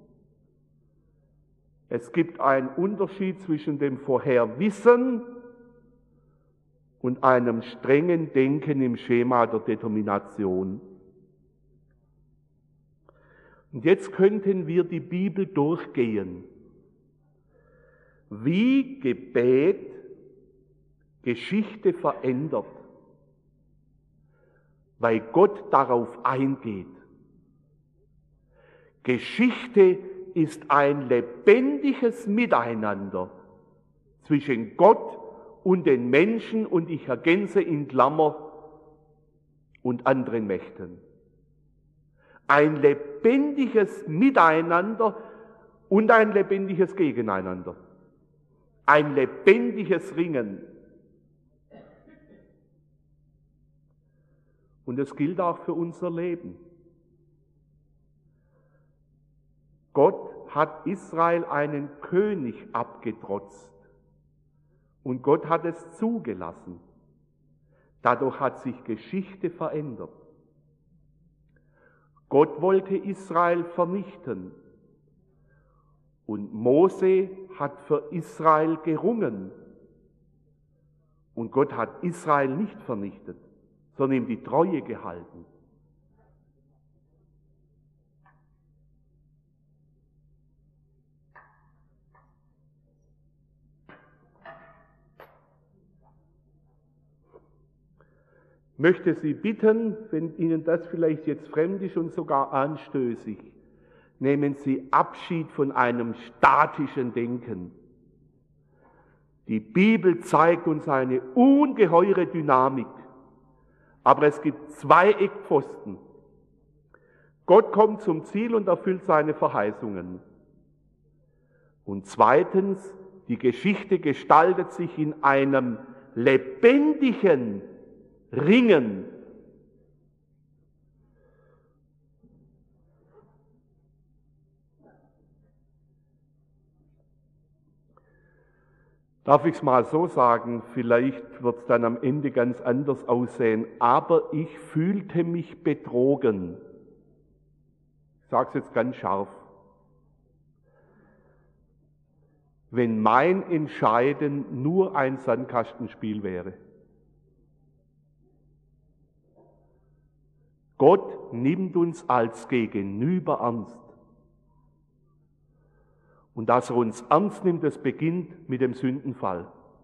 Es gibt einen Unterschied zwischen dem Vorherwissen und einem strengen Denken im Schema der Determination. Und jetzt könnten wir die Bibel durchgehen, wie Gebet Geschichte verändert, weil Gott darauf eingeht. Geschichte ist ein lebendiges Miteinander zwischen Gott und den Menschen und ich ergänze in Klammer und anderen Mächten. Ein lebendiges Miteinander und ein lebendiges Gegeneinander. Ein lebendiges Ringen. Und das gilt auch für unser Leben. Gott hat Israel einen König abgetrotzt und Gott hat es zugelassen. Dadurch hat sich Geschichte verändert. Gott wollte Israel vernichten und Mose hat für Israel gerungen und Gott hat Israel nicht vernichtet, sondern ihm die Treue gehalten. Ich möchte Sie bitten, wenn Ihnen das vielleicht jetzt fremd ist und sogar anstößig, nehmen Sie Abschied von einem statischen Denken. Die Bibel zeigt uns eine ungeheure Dynamik, aber es gibt zwei Eckpfosten. Gott kommt zum Ziel und erfüllt seine Verheißungen. Und zweitens, die Geschichte gestaltet sich in einem lebendigen Ringen. Darf ich es mal so sagen, vielleicht wird es dann am Ende ganz anders aussehen, aber ich fühlte mich betrogen. Ich sage es jetzt ganz scharf. wenn mein Entscheiden nur ein Sandkastenspiel wäre. Gott nimmt uns als Gegenüber ernst. Und dass er uns ernst nimmt, das beginnt mit dem Sündenfall.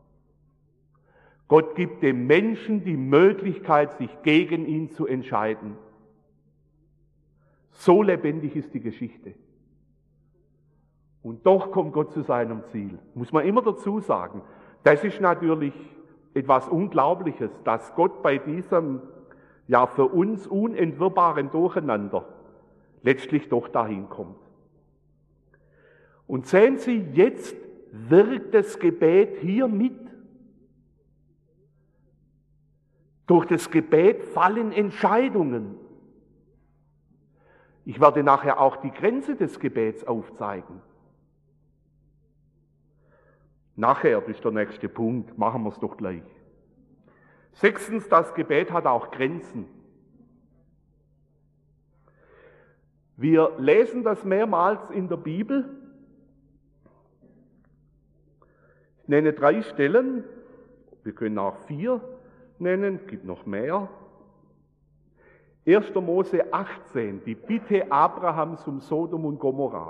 Gott gibt dem Menschen die Möglichkeit, sich gegen ihn zu entscheiden. So lebendig ist die Geschichte. Und doch kommt Gott zu seinem Ziel. Muss man immer dazu sagen. Das ist natürlich etwas Unglaubliches, dass Gott bei diesem, ja für uns unentwirrbaren Durcheinander letztlich doch dahin kommt. Und sehen Sie, jetzt wirkt das Gebet hier mit. Durch das Gebet fallen Entscheidungen. Ich werde nachher auch die Grenze des Gebets aufzeigen. Nachher, das ist der nächste Punkt, machen wir es doch gleich. Sechstens, das Gebet hat auch Grenzen. Wir lesen das mehrmals in der Bibel. Ich nenne drei Stellen, wir können auch vier nennen, es gibt noch mehr. erster Mose achtzehn, die Bitte Abrahams um Sodom und Gomorra.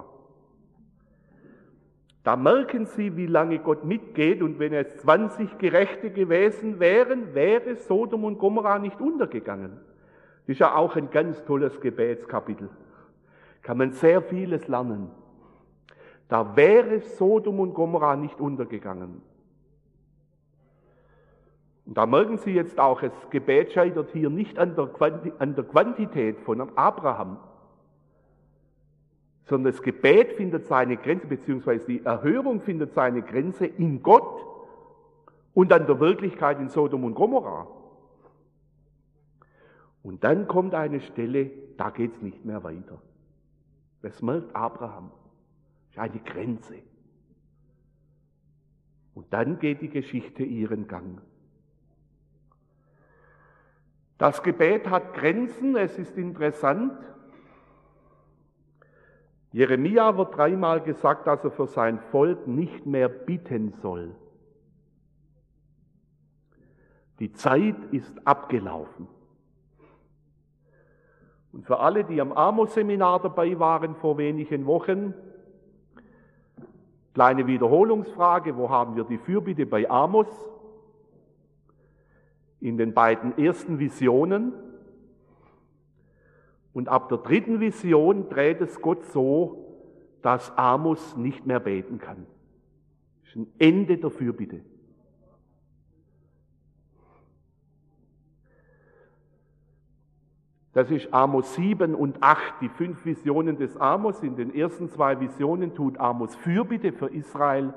Da merken Sie, wie lange Gott mitgeht, und wenn es zwanzig Gerechte gewesen wären, wäre Sodom und Gomorra nicht untergegangen. Das ist ja auch ein ganz tolles Gebetskapitel. Kann man sehr vieles lernen. Da wäre Sodom und Gomorra nicht untergegangen. Und da merken Sie jetzt auch, das Gebet scheitert hier nicht an der, Quanti- an der Quantität von Abraham, sondern das Gebet findet seine Grenze, beziehungsweise die Erhörung findet seine Grenze in Gott und an der Wirklichkeit in Sodom und Gomorra. Und dann kommt eine Stelle, da geht es nicht mehr weiter. Das merkt Abraham. Das ist eine Grenze. Und dann geht die Geschichte ihren Gang. Das Gebet hat Grenzen, es ist interessant. Jeremia wird dreimal gesagt, dass er für sein Volk nicht mehr bitten soll. Die Zeit ist abgelaufen. Und für alle, die am Amos-Seminar dabei waren vor wenigen Wochen, kleine Wiederholungsfrage, wo haben wir die Fürbitte bei Amos? In den beiden ersten Visionen. Und ab der dritten Vision dreht es Gott so, dass Amos nicht mehr beten kann. Das ist ein Ende der Fürbitte. Das ist Amos sieben und acht, die fünf Visionen des Amos. In den ersten zwei Visionen tut Amos Fürbitte für Israel.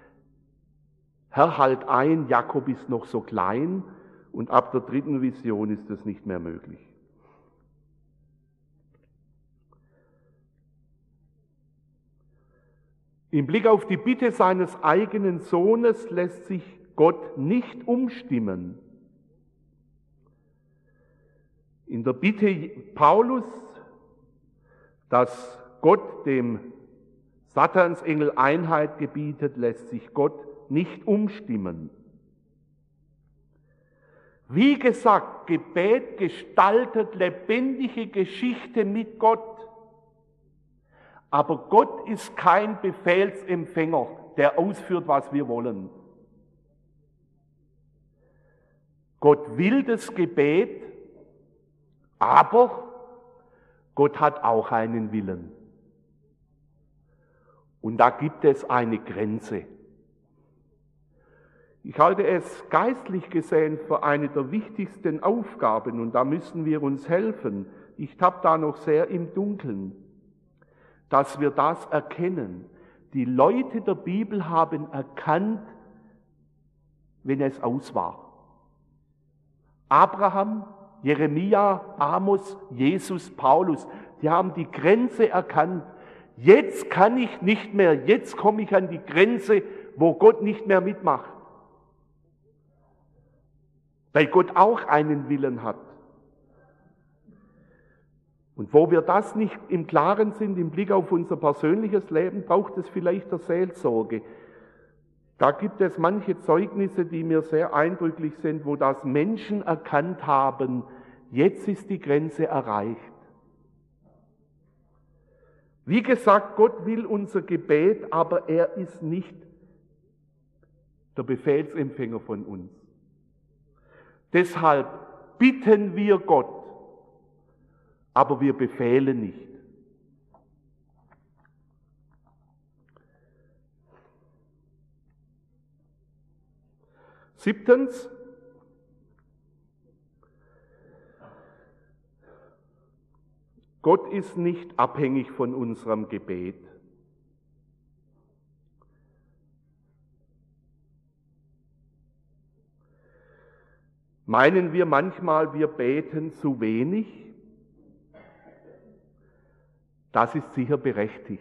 Herr, halt ein, Jakob ist noch so klein. Und ab der dritten Vision ist das nicht mehr möglich. Im Blick auf die Bitte seines eigenen Sohnes lässt sich Gott nicht umstimmen. In der Bitte Paulus, dass Gott dem Satansengel Einheit gebietet, lässt sich Gott nicht umstimmen. Wie gesagt, Gebet gestaltet lebendige Geschichte mit Gott. Aber Gott ist kein Befehlsempfänger, der ausführt, was wir wollen. Gott will das Gebet, aber Gott hat auch einen Willen. Und da gibt es eine Grenze. Ich halte es geistlich gesehen für eine der wichtigsten Aufgaben, und da müssen wir uns helfen. Ich tapp da noch sehr im Dunkeln, dass wir das erkennen. Die Leute der Bibel haben erkannt, wenn es aus war. Abraham, Jeremia, Amos, Jesus, Paulus, die haben die Grenze erkannt. Jetzt kann ich nicht mehr, jetzt komme ich an die Grenze, wo Gott nicht mehr mitmacht. Weil Gott auch einen Willen hat. Und wo wir das nicht im Klaren sind, im Blick auf unser persönliches Leben, braucht es vielleicht der Seelsorge. Da gibt es manche Zeugnisse, die mir sehr eindrücklich sind, wo das Menschen erkannt haben, jetzt ist die Grenze erreicht. Wie gesagt, Gott will unser Gebet, aber er ist nicht der Befehlsempfänger von uns. Deshalb bitten wir Gott, aber wir befehlen nicht. Siebtens, Gott ist nicht abhängig von unserem Gebet. Meinen wir manchmal, wir beten zu wenig? Das ist sicher berechtigt.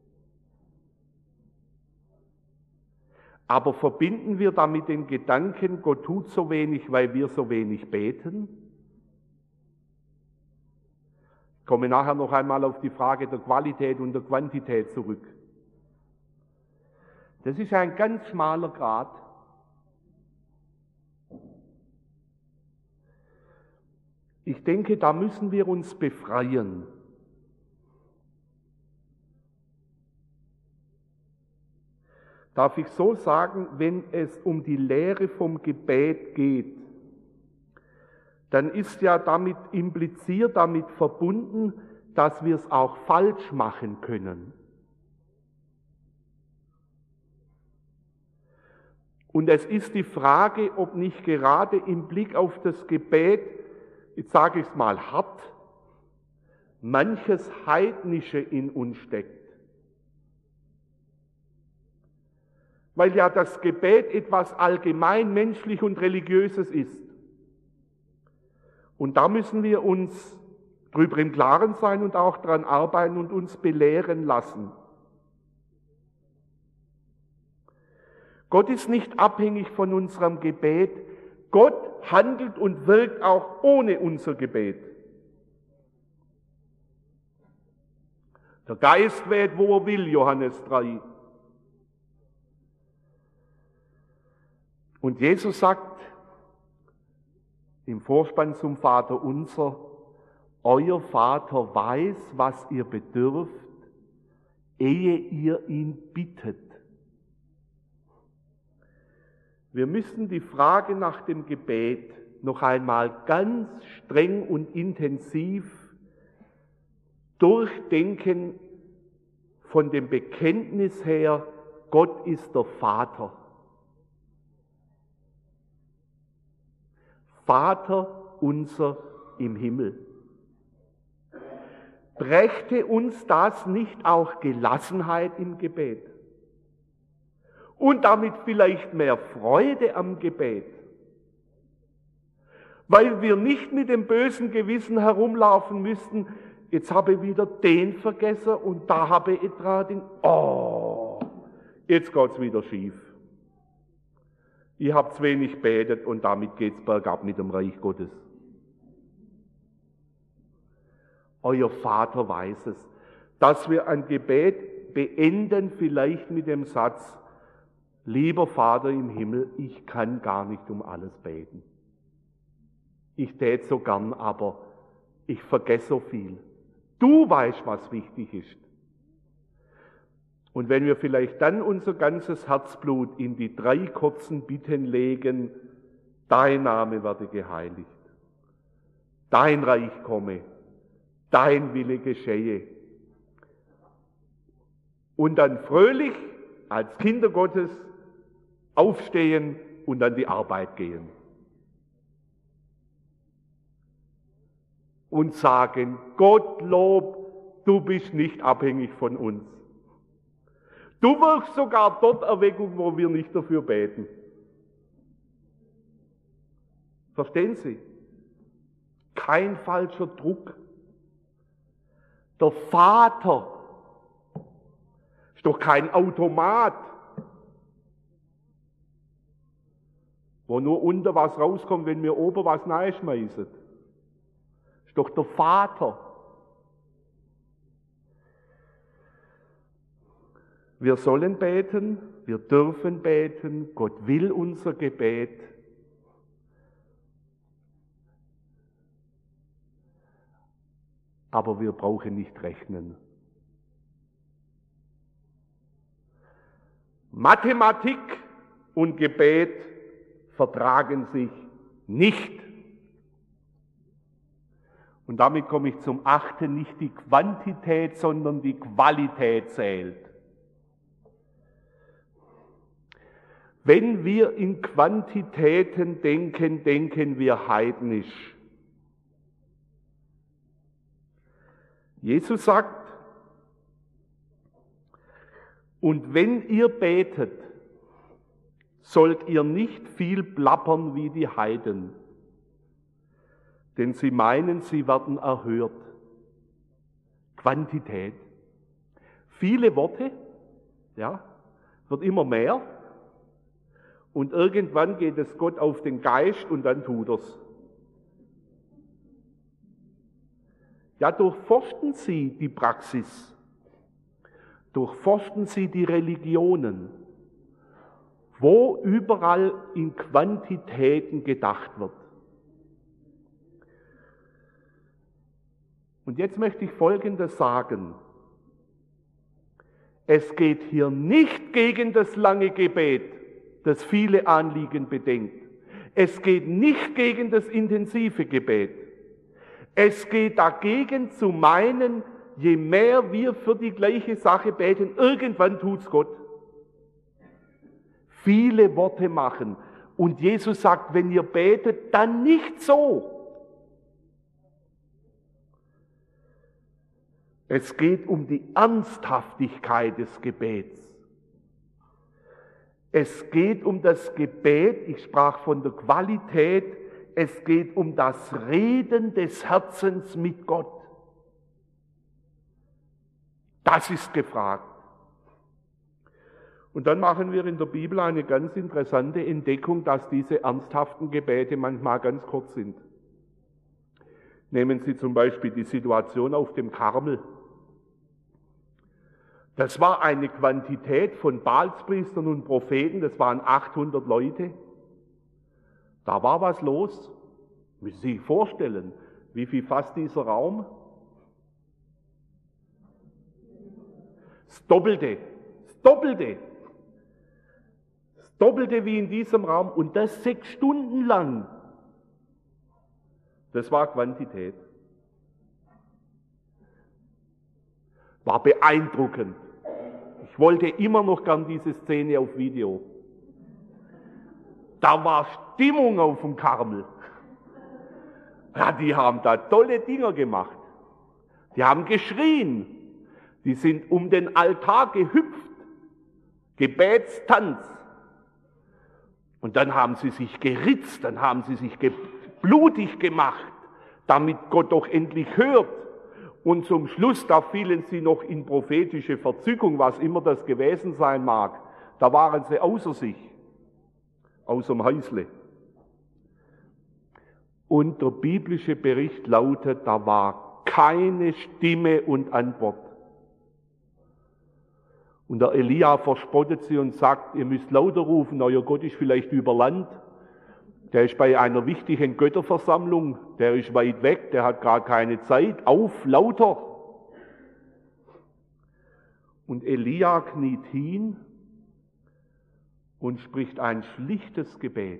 Aber verbinden wir damit den Gedanken, Gott tut so wenig, weil wir so wenig beten? Ich komme nachher noch einmal auf die Frage der Qualität und der Quantität zurück. Das ist ein ganz schmaler Grat. Ich denke, da müssen wir uns befreien. Darf ich so sagen, wenn es um die Lehre vom Gebet geht, dann ist ja damit impliziert, damit verbunden, dass wir es auch falsch machen können. Und es ist die Frage, ob nicht gerade im Blick auf das Gebet, jetzt sage ich es mal hart, manches Heidnische in uns steckt. Weil ja das Gebet etwas allgemein menschlich und religiöses ist. Und da müssen wir uns drüber im Klaren sein und auch daran arbeiten und uns belehren lassen. Gott ist nicht abhängig von unserem Gebet. Gott handelt und wirkt auch ohne unser Gebet. Der Geist weht, wo er will, Johannes drei. Und Jesus sagt im Vorspann zum Vater unser, euer Vater weiß, was ihr bedürft, ehe ihr ihn bittet. Wir müssen die Frage nach dem Gebet noch einmal ganz streng und intensiv durchdenken von dem Bekenntnis her, Gott ist der Vater. Vater unser im Himmel. Brächte uns das nicht auch Gelassenheit im Gebet? Und damit vielleicht mehr Freude am Gebet? Weil wir nicht mit dem bösen Gewissen herumlaufen müssten, jetzt habe ich wieder den vergessen und da habe ich etwa den, oh, jetzt geht's wieder schief. Ich habe zu wenig betet und damit geht's bergab mit dem Reich Gottes. Euer Vater weiß es, dass wir ein Gebet beenden vielleicht mit dem Satz, lieber Vater im Himmel, ich kann gar nicht um alles beten. Ich tät so gern, aber ich vergesse so viel. Du weißt, was wichtig ist. Und wenn wir vielleicht dann unser ganzes Herzblut in die drei kurzen Bitten legen, dein Name werde geheiligt, dein Reich komme, dein Wille geschehe. Und dann fröhlich als Kinder Gottes aufstehen und an die Arbeit gehen. Und sagen, Gottlob, du bist nicht abhängig von uns. Du wirkst sogar dort Erweckung, wo wir nicht dafür beten. Verstehen Sie? Kein falscher Druck. Der Vater ist doch kein Automat, wo nur unten was rauskommt, wenn wir oben was reinschmeißen. Ist doch der Vater. Wir sollen beten, wir dürfen beten, Gott will unser Gebet. Aber wir brauchen nicht rechnen. Mathematik und Gebet vertragen sich nicht. Und damit komme ich zum Achten, nicht die Quantität, sondern die Qualität zählt. Wenn wir in Quantitäten denken, denken wir heidnisch. Jesus sagt, und wenn ihr betet, sollt ihr nicht viel plappern wie die Heiden, denn sie meinen, sie werden erhört. Quantität. Viele Worte, ja, wird immer mehr und irgendwann geht es Gott auf den Geist und dann tut er's. Ja, durchforsten Sie die Praxis, durchforsten Sie die Religionen, wo überall in Quantitäten gedacht wird. Und jetzt möchte ich Folgendes sagen. Es geht hier nicht gegen das lange Gebet, das viele Anliegen bedenkt. Es geht nicht gegen das intensive Gebet. Es geht dagegen zu meinen, je mehr wir für die gleiche Sache beten, irgendwann tut's Gott. Viele Worte machen. Und Jesus sagt, wenn ihr betet, dann nicht so. Es geht um die Ernsthaftigkeit des Gebets. Es geht um das Gebet, ich sprach von der Qualität, es geht um das Reden des Herzens mit Gott. Das ist gefragt. Und dann machen wir in der Bibel eine ganz interessante Entdeckung, dass diese ernsthaften Gebete manchmal ganz kurz sind. Nehmen Sie zum Beispiel die Situation auf dem Karmel. Das war eine Quantität von Baalspriestern und Propheten, das waren achthundert Leute. Da war was los. Müssen Sie sich vorstellen, wie viel fasst dieser Raum? Das Doppelte, das Doppelte. Das Doppelte wie in diesem Raum und das sechs Stunden lang. Das war Quantität. War beeindruckend. Ich wollte immer noch gern diese Szene auf Video. Da war Stimmung auf dem Karmel. Ja, die haben da tolle Dinger gemacht. Die haben geschrien. Die sind um den Altar gehüpft. Gebetstanz. Und dann haben sie sich geritzt, dann haben sie sich ge- blutig gemacht, damit Gott doch endlich hört. Und zum Schluss, da fielen sie noch in prophetische Verzückung, was immer das gewesen sein mag. Da waren sie außer sich, außer dem Häusle. Und der biblische Bericht lautet, da war keine Stimme und Antwort. Und der Elia verspottet sie und sagt, ihr müsst lauter rufen, euer Gott ist vielleicht über Land. Der ist bei einer wichtigen Götterversammlung, der ist weit weg, der hat gar keine Zeit. Auf, lauter! Und Elia kniet hin und spricht ein schlichtes Gebet.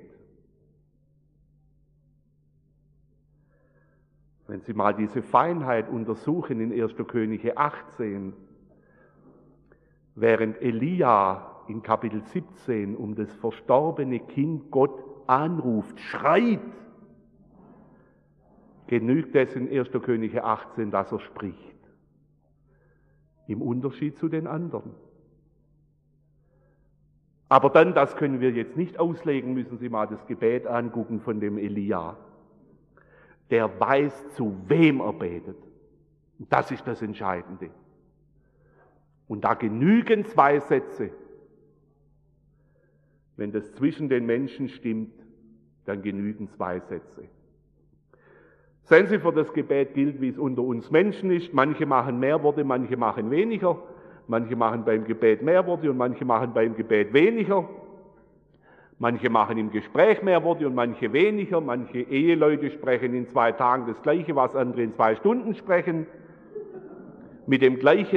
Wenn Sie mal diese Feinheit untersuchen in erster Könige achtzehn, während Elia in Kapitel siebzehn um das verstorbene Kind Gott anruft, schreit, genügt es in erster Könige achtzehn, dass er spricht. Im Unterschied zu den anderen. Aber dann, das können wir jetzt nicht auslegen, müssen Sie mal das Gebet angucken von dem Elia. Der weiß, zu wem er betet. Und das ist das Entscheidende. Und da genügen zwei Sätze. Wenn das zwischen den Menschen stimmt, dann genügen zwei Sätze. Sehen Sie, für das Gebet gilt, wie es unter uns Menschen ist. Manche machen mehr Worte, manche machen weniger. Manche machen beim Gebet mehr Worte und manche machen beim Gebet weniger. Manche machen im Gespräch mehr Worte und manche weniger. Manche Eheleute sprechen in zwei Tagen das Gleiche, was andere in zwei Stunden sprechen. Mit dem gleichen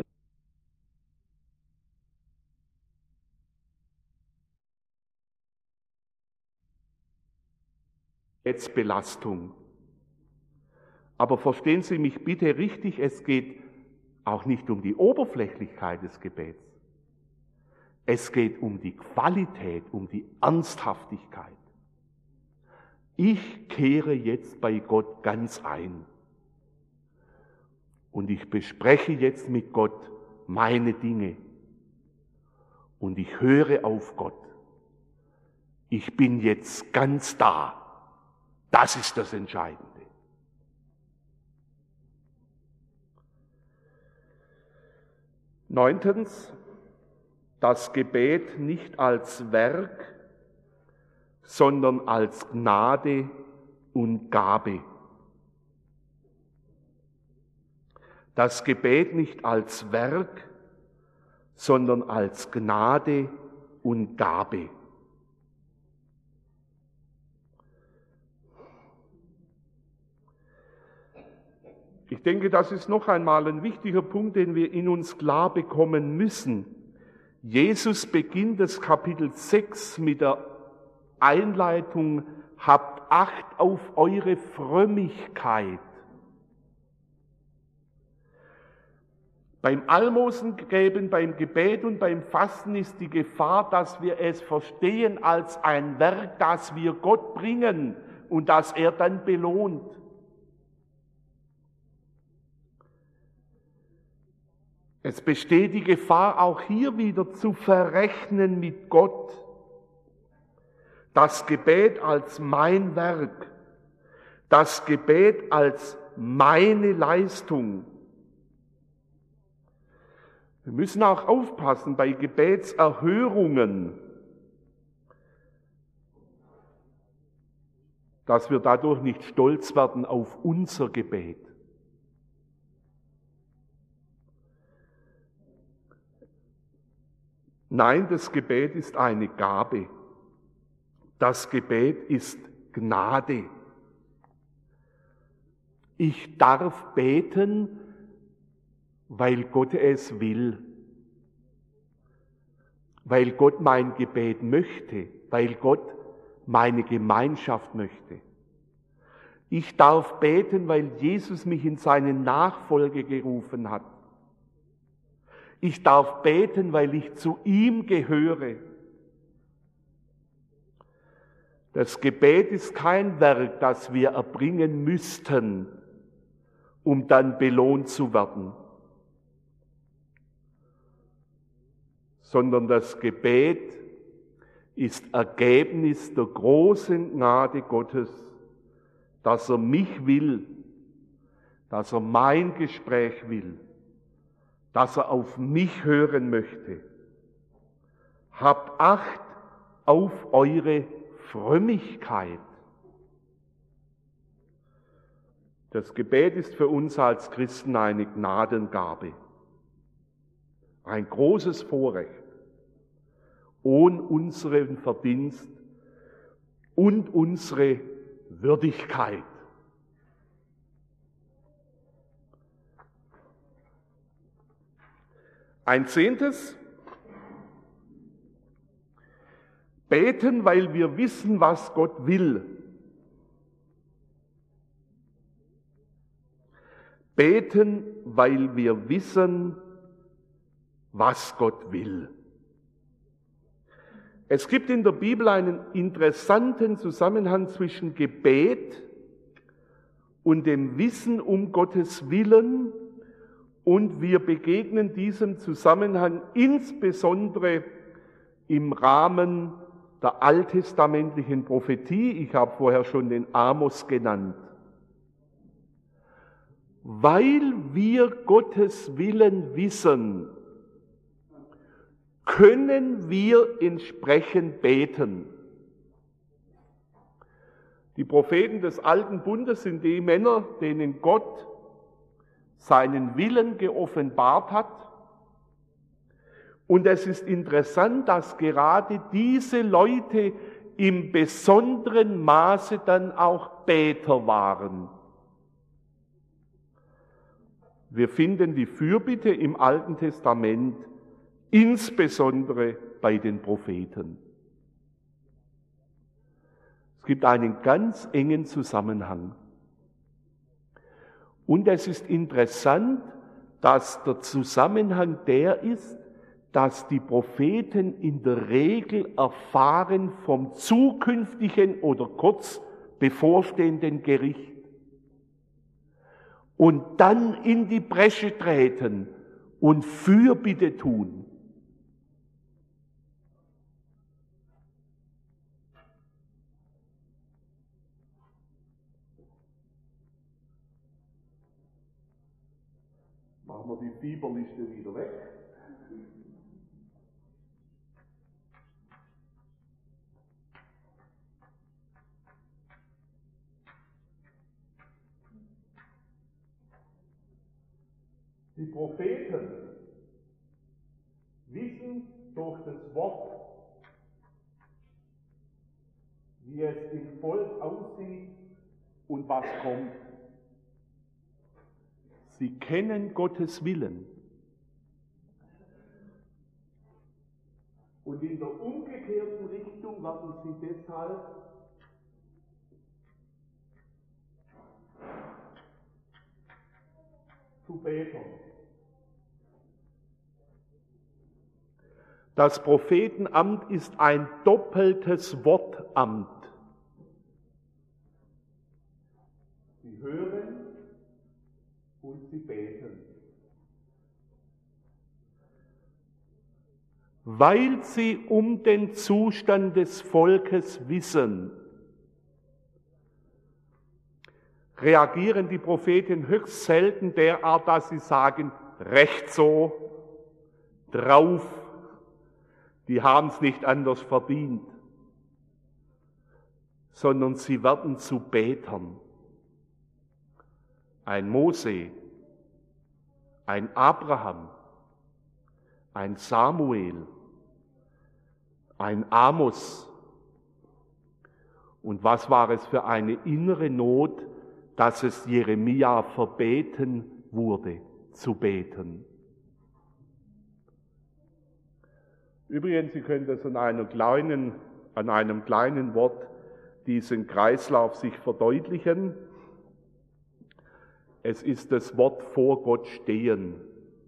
Belastung. Aber verstehen Sie mich bitte richtig, es geht auch nicht um die Oberflächlichkeit des Gebets. Es geht um die Qualität, um die Ernsthaftigkeit. Ich kehre jetzt bei Gott ganz ein. Und ich bespreche jetzt mit Gott meine Dinge. Und ich höre auf Gott. Ich bin jetzt ganz da. Das ist das Entscheidende. Neuntens, das Gebet nicht als Werk, sondern als Gnade und Gabe. Das Gebet nicht als Werk, sondern als Gnade und Gabe. Ich denke, das ist noch einmal ein wichtiger Punkt, den wir in uns klar bekommen müssen. Jesus beginnt das Kapitel sechs mit der Einleitung: Habt Acht auf eure Frömmigkeit. Beim Almosengeben, beim Gebet und beim Fasten ist die Gefahr, dass wir es verstehen als ein Werk, das wir Gott bringen und das er dann belohnt. Es besteht die Gefahr, auch hier wieder zu verrechnen mit Gott. Das Gebet als mein Werk, das Gebet als meine Leistung. Wir müssen auch aufpassen bei Gebetserhörungen, dass wir dadurch nicht stolz werden auf unser Gebet. Nein, das Gebet ist eine Gabe. Das Gebet ist Gnade. Ich darf beten, weil Gott es will. Weil Gott mein Gebet möchte. Weil Gott meine Gemeinschaft möchte. Ich darf beten, weil Jesus mich in seine Nachfolge gerufen hat. Ich darf beten, weil ich zu ihm gehöre. Das Gebet ist kein Werk, das wir erbringen müssten, um dann belohnt zu werden, sondern das Gebet ist Ergebnis der großen Gnade Gottes, dass er mich will, dass er mein Gespräch will, dass er auf mich hören möchte. Habt Acht auf eure Frömmigkeit. Das Gebet ist für uns als Christen eine Gnadengabe, ein großes Vorrecht, ohne unseren Verdienst und unsere Würdigkeit. Ein zehntes, beten, weil wir wissen, was Gott will. Beten, weil wir wissen, was Gott will. Es gibt in der Bibel einen interessanten Zusammenhang zwischen Gebet und dem Wissen um Gottes Willen. Und wir begegnen diesem Zusammenhang insbesondere im Rahmen der alttestamentlichen Prophetie. Ich habe vorher schon den Amos genannt. Weil wir Gottes Willen wissen, können wir entsprechend beten. Die Propheten des Alten Bundes sind die Männer, denen Gott seinen Willen geoffenbart hat, Und es ist interessant, dass gerade diese Leute im besonderen Maße dann auch Beter waren. Wir finden die Fürbitte im Alten Testament insbesondere bei den Propheten. Es gibt einen ganz engen Zusammenhang. Und es ist interessant, dass der Zusammenhang der ist, dass die Propheten in der Regel erfahren vom zukünftigen oder kurz bevorstehenden Gericht und dann in die Bresche treten und Fürbitte tun. Machen wir die Fieberliste wieder weg. Die Propheten wissen durch das Wort, wie es im Volk aussieht und was kommt. Sie kennen Gottes Willen. Und in der umgekehrten Richtung werden sie deshalb zu Betern. Das Prophetenamt ist ein doppeltes Wortamt. Sie hören und sie beten. Weil sie um den Zustand des Volkes wissen, reagieren die Propheten höchst selten derart, dass sie sagen, recht so, drauf, die haben es nicht anders verdient, sondern sie werden zu Betern. Ein Mose, ein Abraham, ein Samuel, ein Amos. Und was war es für eine innere Not, dass es Jeremia verbeten wurde, zu beten. Übrigens, Sie können das an, einer kleinen, an einem kleinen Wort diesen Kreislauf sich verdeutlichen. Es ist das Wort vor Gott stehen.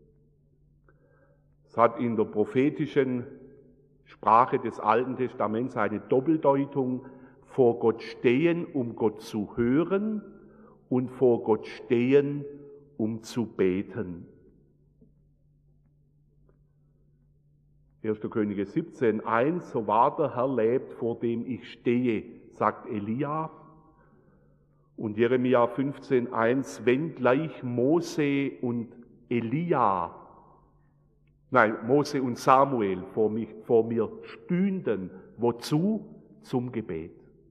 Es hat in der prophetischen Sprache des Alten Testaments eine Doppeldeutung: vor Gott stehen, um Gott zu hören, und vor Gott stehen, um zu beten. erster Könige siebzehn eins, so wahr der Herr lebt, vor dem ich stehe, sagt Elia. Und Jeremia fünfzehn eins, wenn gleich Mose und Elia, nein, Mose und Samuel vor, mich, vor mir stünden, wozu? Zum Gebet.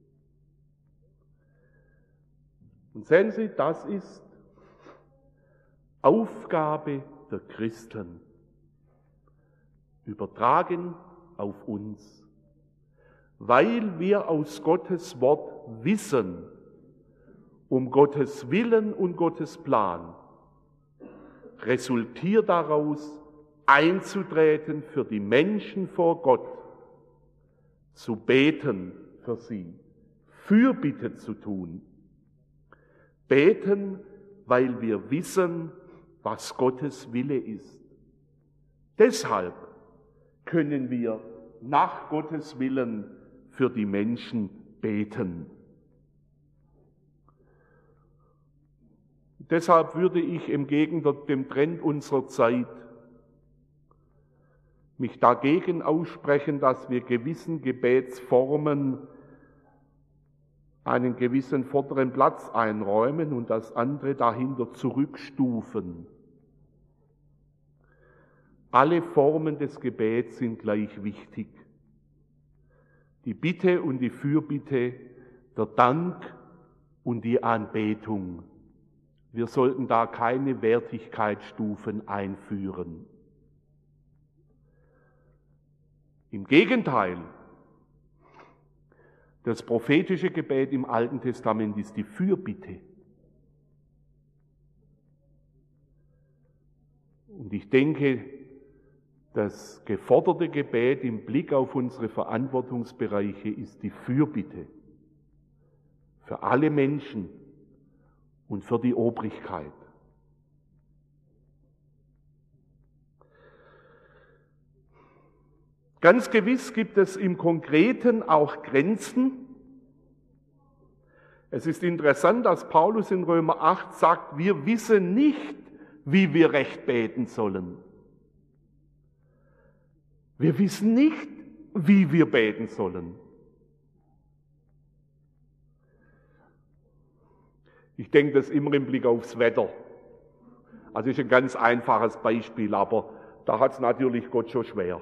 Und sehen Sie, das ist Aufgabe der Christen, übertragen auf uns, weil wir aus Gottes Wort wissen, um Gottes Willen und Gottes Plan, resultiert daraus, einzutreten für die Menschen vor Gott, zu beten für sie, Fürbitte zu tun. Beten, weil wir wissen, was Gottes Wille ist. Deshalb können wir nach Gottes Willen für die Menschen beten. Deshalb würde ich entgegen dem Trend unserer Zeit mich dagegen aussprechen, dass wir gewissen Gebetsformen einen gewissen vorderen Platz einräumen und das andere dahinter zurückstufen. Alle Formen des Gebets sind gleich wichtig. Die Bitte und die Fürbitte, der Dank und die Anbetung. Wir sollten da keine Wertigkeitsstufen einführen. Im Gegenteil, das prophetische Gebet im Alten Testament ist die Fürbitte. Und ich denke, das geforderte Gebet im Blick auf unsere Verantwortungsbereiche ist die Fürbitte für alle Menschen und für die Obrigkeit. Ganz gewiss gibt es im Konkreten auch Grenzen. Es ist interessant, dass Paulus in Römer acht sagt, wir wissen nicht, wie wir recht beten sollen. Wir wissen nicht, wie wir beten sollen. Ich denke das immer im Blick aufs Wetter. Also ist ein ganz einfaches Beispiel, aber da hat es natürlich Gott schon schwer.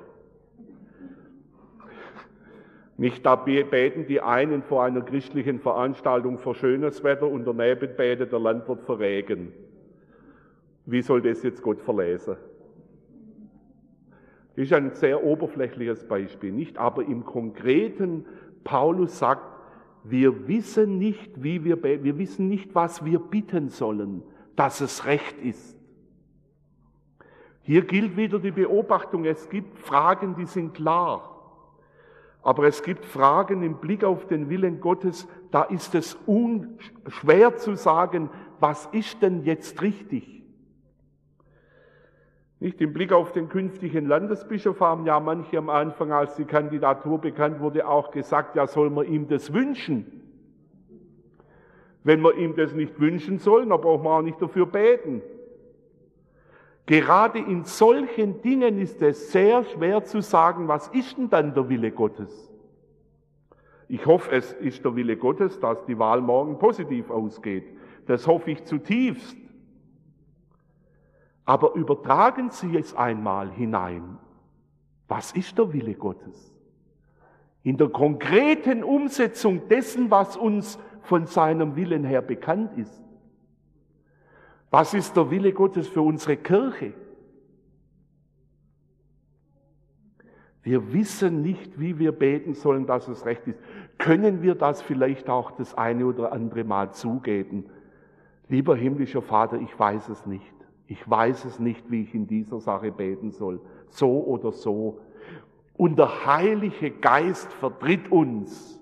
Nicht, da beten die einen vor einer christlichen Veranstaltung für schönes Wetter und daneben betet der Landwirt für Regen. Wie soll das jetzt Gott verlesen? Das ist ein sehr oberflächliches Beispiel, nicht? Aber im Konkreten, Paulus sagt, wir wissen nicht, wie wir beten, wir wissen nicht, was wir bitten sollen, dass es recht ist. Hier gilt wieder die Beobachtung, es gibt Fragen, die sind klar. Aber es gibt Fragen im Blick auf den Willen Gottes, da ist es un- schwer zu sagen, was ist denn jetzt richtig? Nicht im Blick auf den künftigen Landesbischof haben ja manche am Anfang, als die Kandidatur bekannt wurde, auch gesagt, ja, soll man ihm das wünschen? Wenn wir ihm das nicht wünschen sollen, dann brauchen wir auch nicht dafür beten. Gerade in solchen Dingen ist es sehr schwer zu sagen, was ist denn dann der Wille Gottes? Ich hoffe, es ist der Wille Gottes, dass die Wahl morgen positiv ausgeht. Das hoffe ich zutiefst. Aber übertragen Sie es einmal hinein. Was ist der Wille Gottes? In der konkreten Umsetzung dessen, was uns von seinem Willen her bekannt ist. Was ist der Wille Gottes für unsere Kirche? Wir wissen nicht, wie wir beten sollen, dass es recht ist. Können wir das vielleicht auch das eine oder andere Mal zugeben? Lieber himmlischer Vater, ich weiß es nicht. Ich weiß es nicht, wie ich in dieser Sache beten soll. So oder so. Und der Heilige Geist vertritt uns.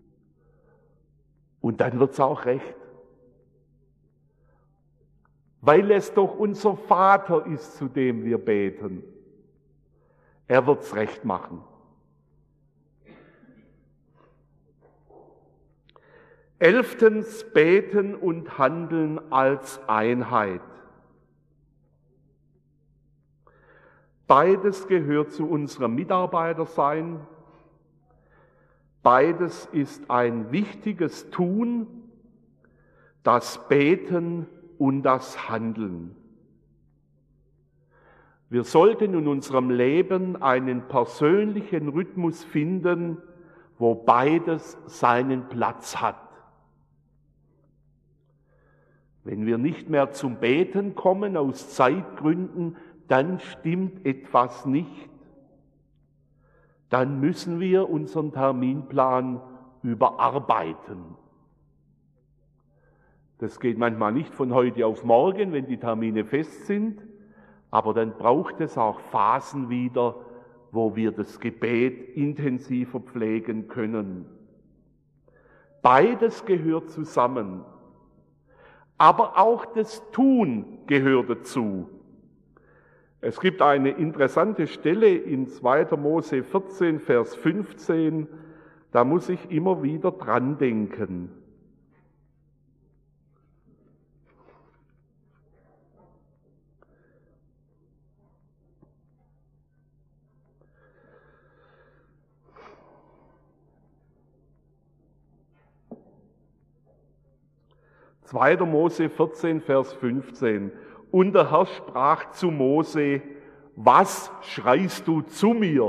Und dann wird es auch recht. Weil es doch unser Vater ist, zu dem wir beten. Er wird's recht machen. Elftens, beten und handeln als Einheit. Beides gehört zu unserem Mitarbeitersein. Beides ist ein wichtiges Tun, das Beten und das Handeln. Wir sollten in unserem Leben einen persönlichen Rhythmus finden, wo beides seinen Platz hat. Wenn wir nicht mehr zum Beten kommen aus Zeitgründen, dann stimmt etwas nicht. Dann müssen wir unseren Terminplan überarbeiten. Das geht manchmal nicht von heute auf morgen, wenn die Termine fest sind, aber dann braucht es auch Phasen wieder, wo wir das Gebet intensiver pflegen können. Beides gehört zusammen, aber auch das Tun gehört dazu. Es gibt eine interessante Stelle in zweiter Mose vierzehn, Vers fünfzehn, da muss ich immer wieder dran denken. zweiter Mose vierzehn, Vers fünfzehn. Und der Herr sprach zu Mose, was schreist du zu mir?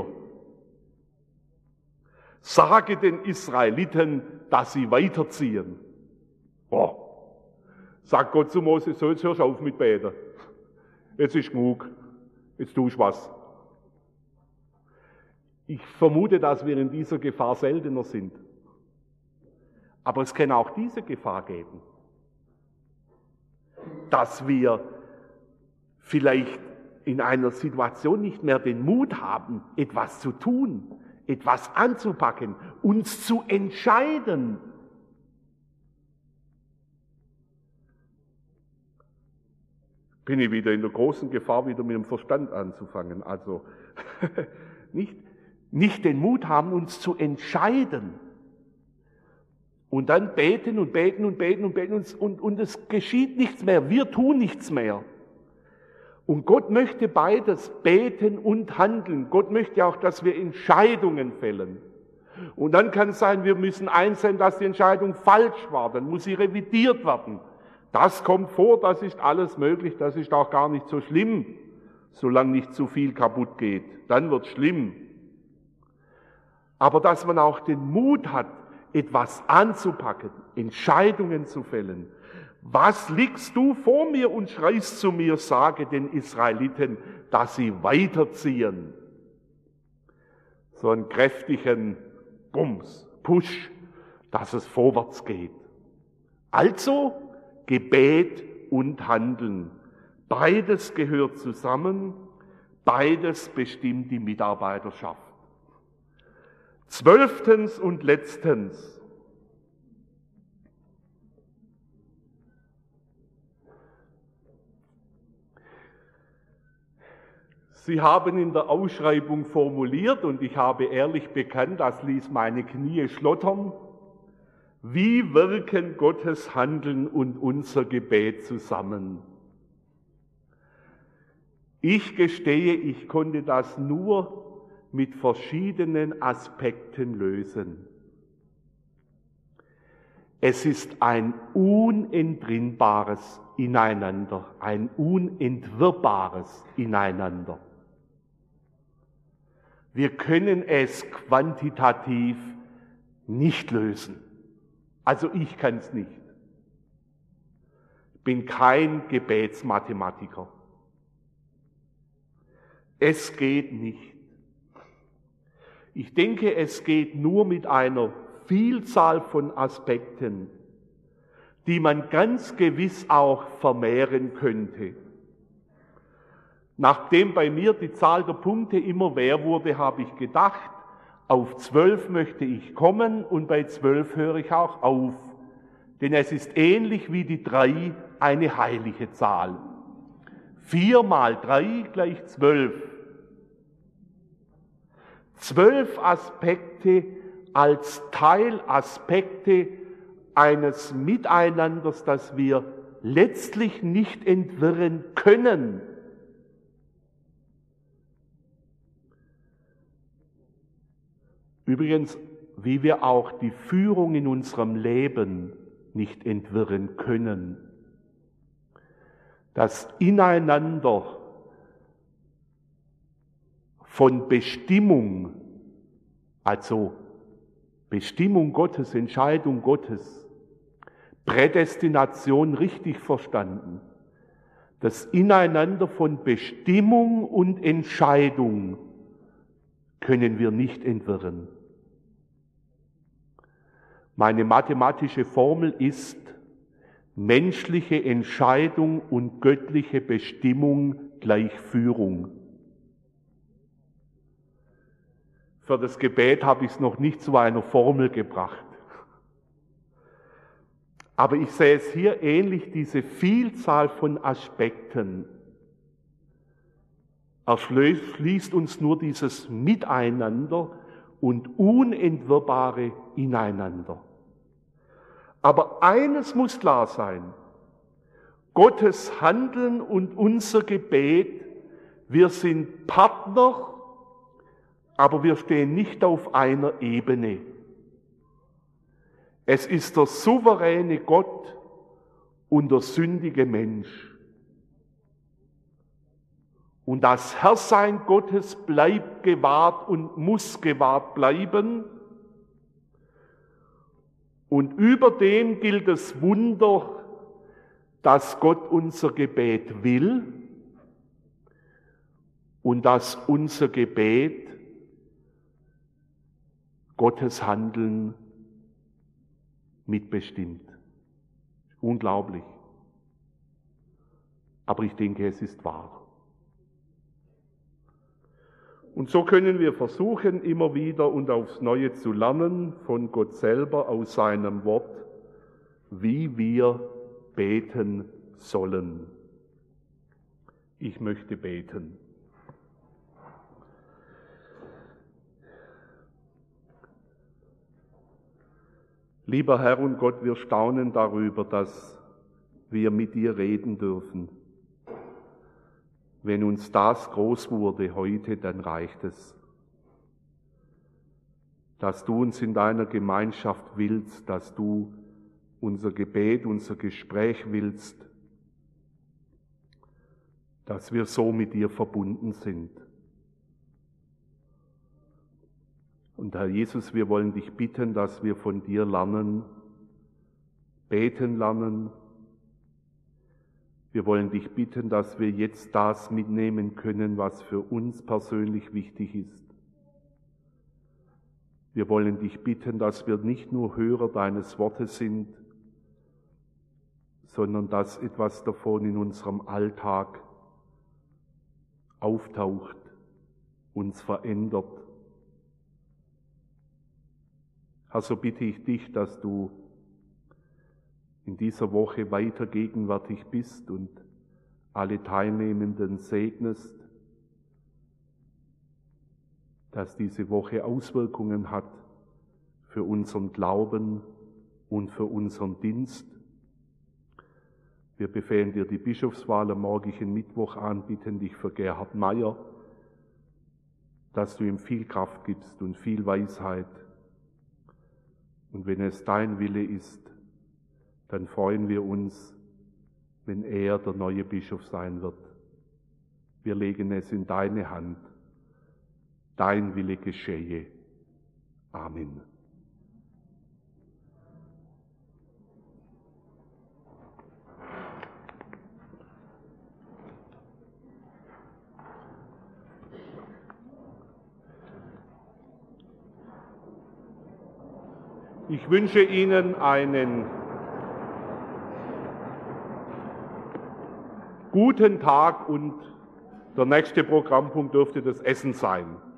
Sage den Israeliten, dass sie weiterziehen. Oh. Sagt Gott zu Mose, so jetzt hörst du auf mit Beten. Jetzt ist genug. Jetzt tust du was. Ich vermute, dass wir in dieser Gefahr seltener sind. Aber es kann auch diese Gefahr geben, dass wir vielleicht in einer Situation nicht mehr den Mut haben, etwas zu tun, etwas anzupacken, uns zu entscheiden. Bin ich wieder in der großen Gefahr, wieder mit dem Verstand anzufangen. Also nicht, nicht den Mut haben, uns zu entscheiden. Und dann beten und beten und beten und beten und, und, und es geschieht nichts mehr. Wir tun nichts mehr. Und Gott möchte beides, beten und handeln. Gott möchte auch, dass wir Entscheidungen fällen. Und dann kann es sein, wir müssen einsehen, dass die Entscheidung falsch war. Dann muss sie revidiert werden. Das kommt vor, das ist alles möglich, das ist auch gar nicht so schlimm, solange nicht zu viel kaputt geht. Dann wird es schlimm. Aber dass man auch den Mut hat, etwas anzupacken, Entscheidungen zu fällen. Was liegst du vor mir und schreist zu mir, sage den Israeliten, dass sie weiterziehen. So einen kräftigen Bums, Push, dass es vorwärts geht. Also Gebet und Handeln. Beides gehört zusammen, beides bestimmt die Mitarbeiterschaft. Zwölftens und letztens. Sie haben in der Ausschreibung formuliert, und ich habe ehrlich bekannt, das ließ meine Knie schlottern, wie wirken Gottes Handeln und unser Gebet zusammen? Ich gestehe, ich konnte das nur mit verschiedenen Aspekten lösen. Es ist ein unentrinnbares Ineinander, ein unentwirrbares Ineinander. Wir können es quantitativ nicht lösen. Also ich kann es nicht. Ich bin kein Gebetsmathematiker. Es geht nicht. Ich denke, es geht nur mit einer Vielzahl von Aspekten, die man ganz gewiss auch vermehren könnte. Nachdem bei mir die Zahl der Punkte immer mehr wurde, habe ich gedacht, auf zwölf möchte ich kommen und bei zwölf höre ich auch auf. Denn es ist ähnlich wie die drei eine heilige Zahl. Vier mal drei gleich zwölf. Zwölf Aspekte als Teilaspekte eines Miteinanders, das wir letztlich nicht entwirren können. Übrigens, wie wir auch die Führung in unserem Leben nicht entwirren können. Das Ineinander von Bestimmung, also Bestimmung Gottes, Entscheidung Gottes, Prädestination richtig verstanden, das Ineinander von Bestimmung und Entscheidung können wir nicht entwirren. Meine mathematische Formel ist menschliche Entscheidung und göttliche Bestimmung gleich Führung. Für das Gebet habe ich es noch nicht zu einer Formel gebracht. Aber ich sehe es hier ähnlich, diese Vielzahl von Aspekten. Erschließt uns nur dieses Miteinander und unentwirrbare Ineinander. Aber eines muss klar sein, Gottes Handeln und unser Gebet, wir sind Partner, aber wir stehen nicht auf einer Ebene. Es ist der souveräne Gott und der sündige Mensch. Und das Herrsein Gottes bleibt gewahrt und muss gewahrt bleiben. Und über dem gilt das Wunder, dass Gott unser Gebet will und dass unser Gebet Gottes Handeln mitbestimmt. Unglaublich. Aber ich denke, es ist wahr. Und so können wir versuchen, immer wieder und aufs Neue zu lernen von Gott selber aus seinem Wort, wie wir beten sollen. Ich möchte beten. Lieber Herr und Gott, wir staunen darüber, dass wir mit dir reden dürfen. Wenn uns das groß wurde heute, dann reicht es. Dass du uns in deiner Gemeinschaft willst, dass du unser Gebet, unser Gespräch willst, dass wir so mit dir verbunden sind. Und Herr Jesus, wir wollen dich bitten, dass wir von dir lernen, beten lernen. Wir wollen dich bitten, dass wir jetzt das mitnehmen können, was für uns persönlich wichtig ist. Wir wollen dich bitten, dass wir nicht nur Hörer deines Wortes sind, sondern dass etwas davon in unserem Alltag auftaucht, uns verändert. Herr, so bitte ich dich, dass du in dieser Woche weiter gegenwärtig bist und alle Teilnehmenden segnest, dass diese Woche Auswirkungen hat für unseren Glauben und für unseren Dienst. Wir befehlen dir die Bischofswahl am morgigen Mittwoch an, bitten dich für Gerhard Meyer, dass du ihm viel Kraft gibst und viel Weisheit. Und wenn es dein Wille ist, dann freuen wir uns, wenn er der neue Bischof sein wird. Wir legen es in deine Hand. Dein Wille geschehe. Amen. Ich wünsche Ihnen einen guten Tag und der nächste Programmpunkt dürfte das Essen sein.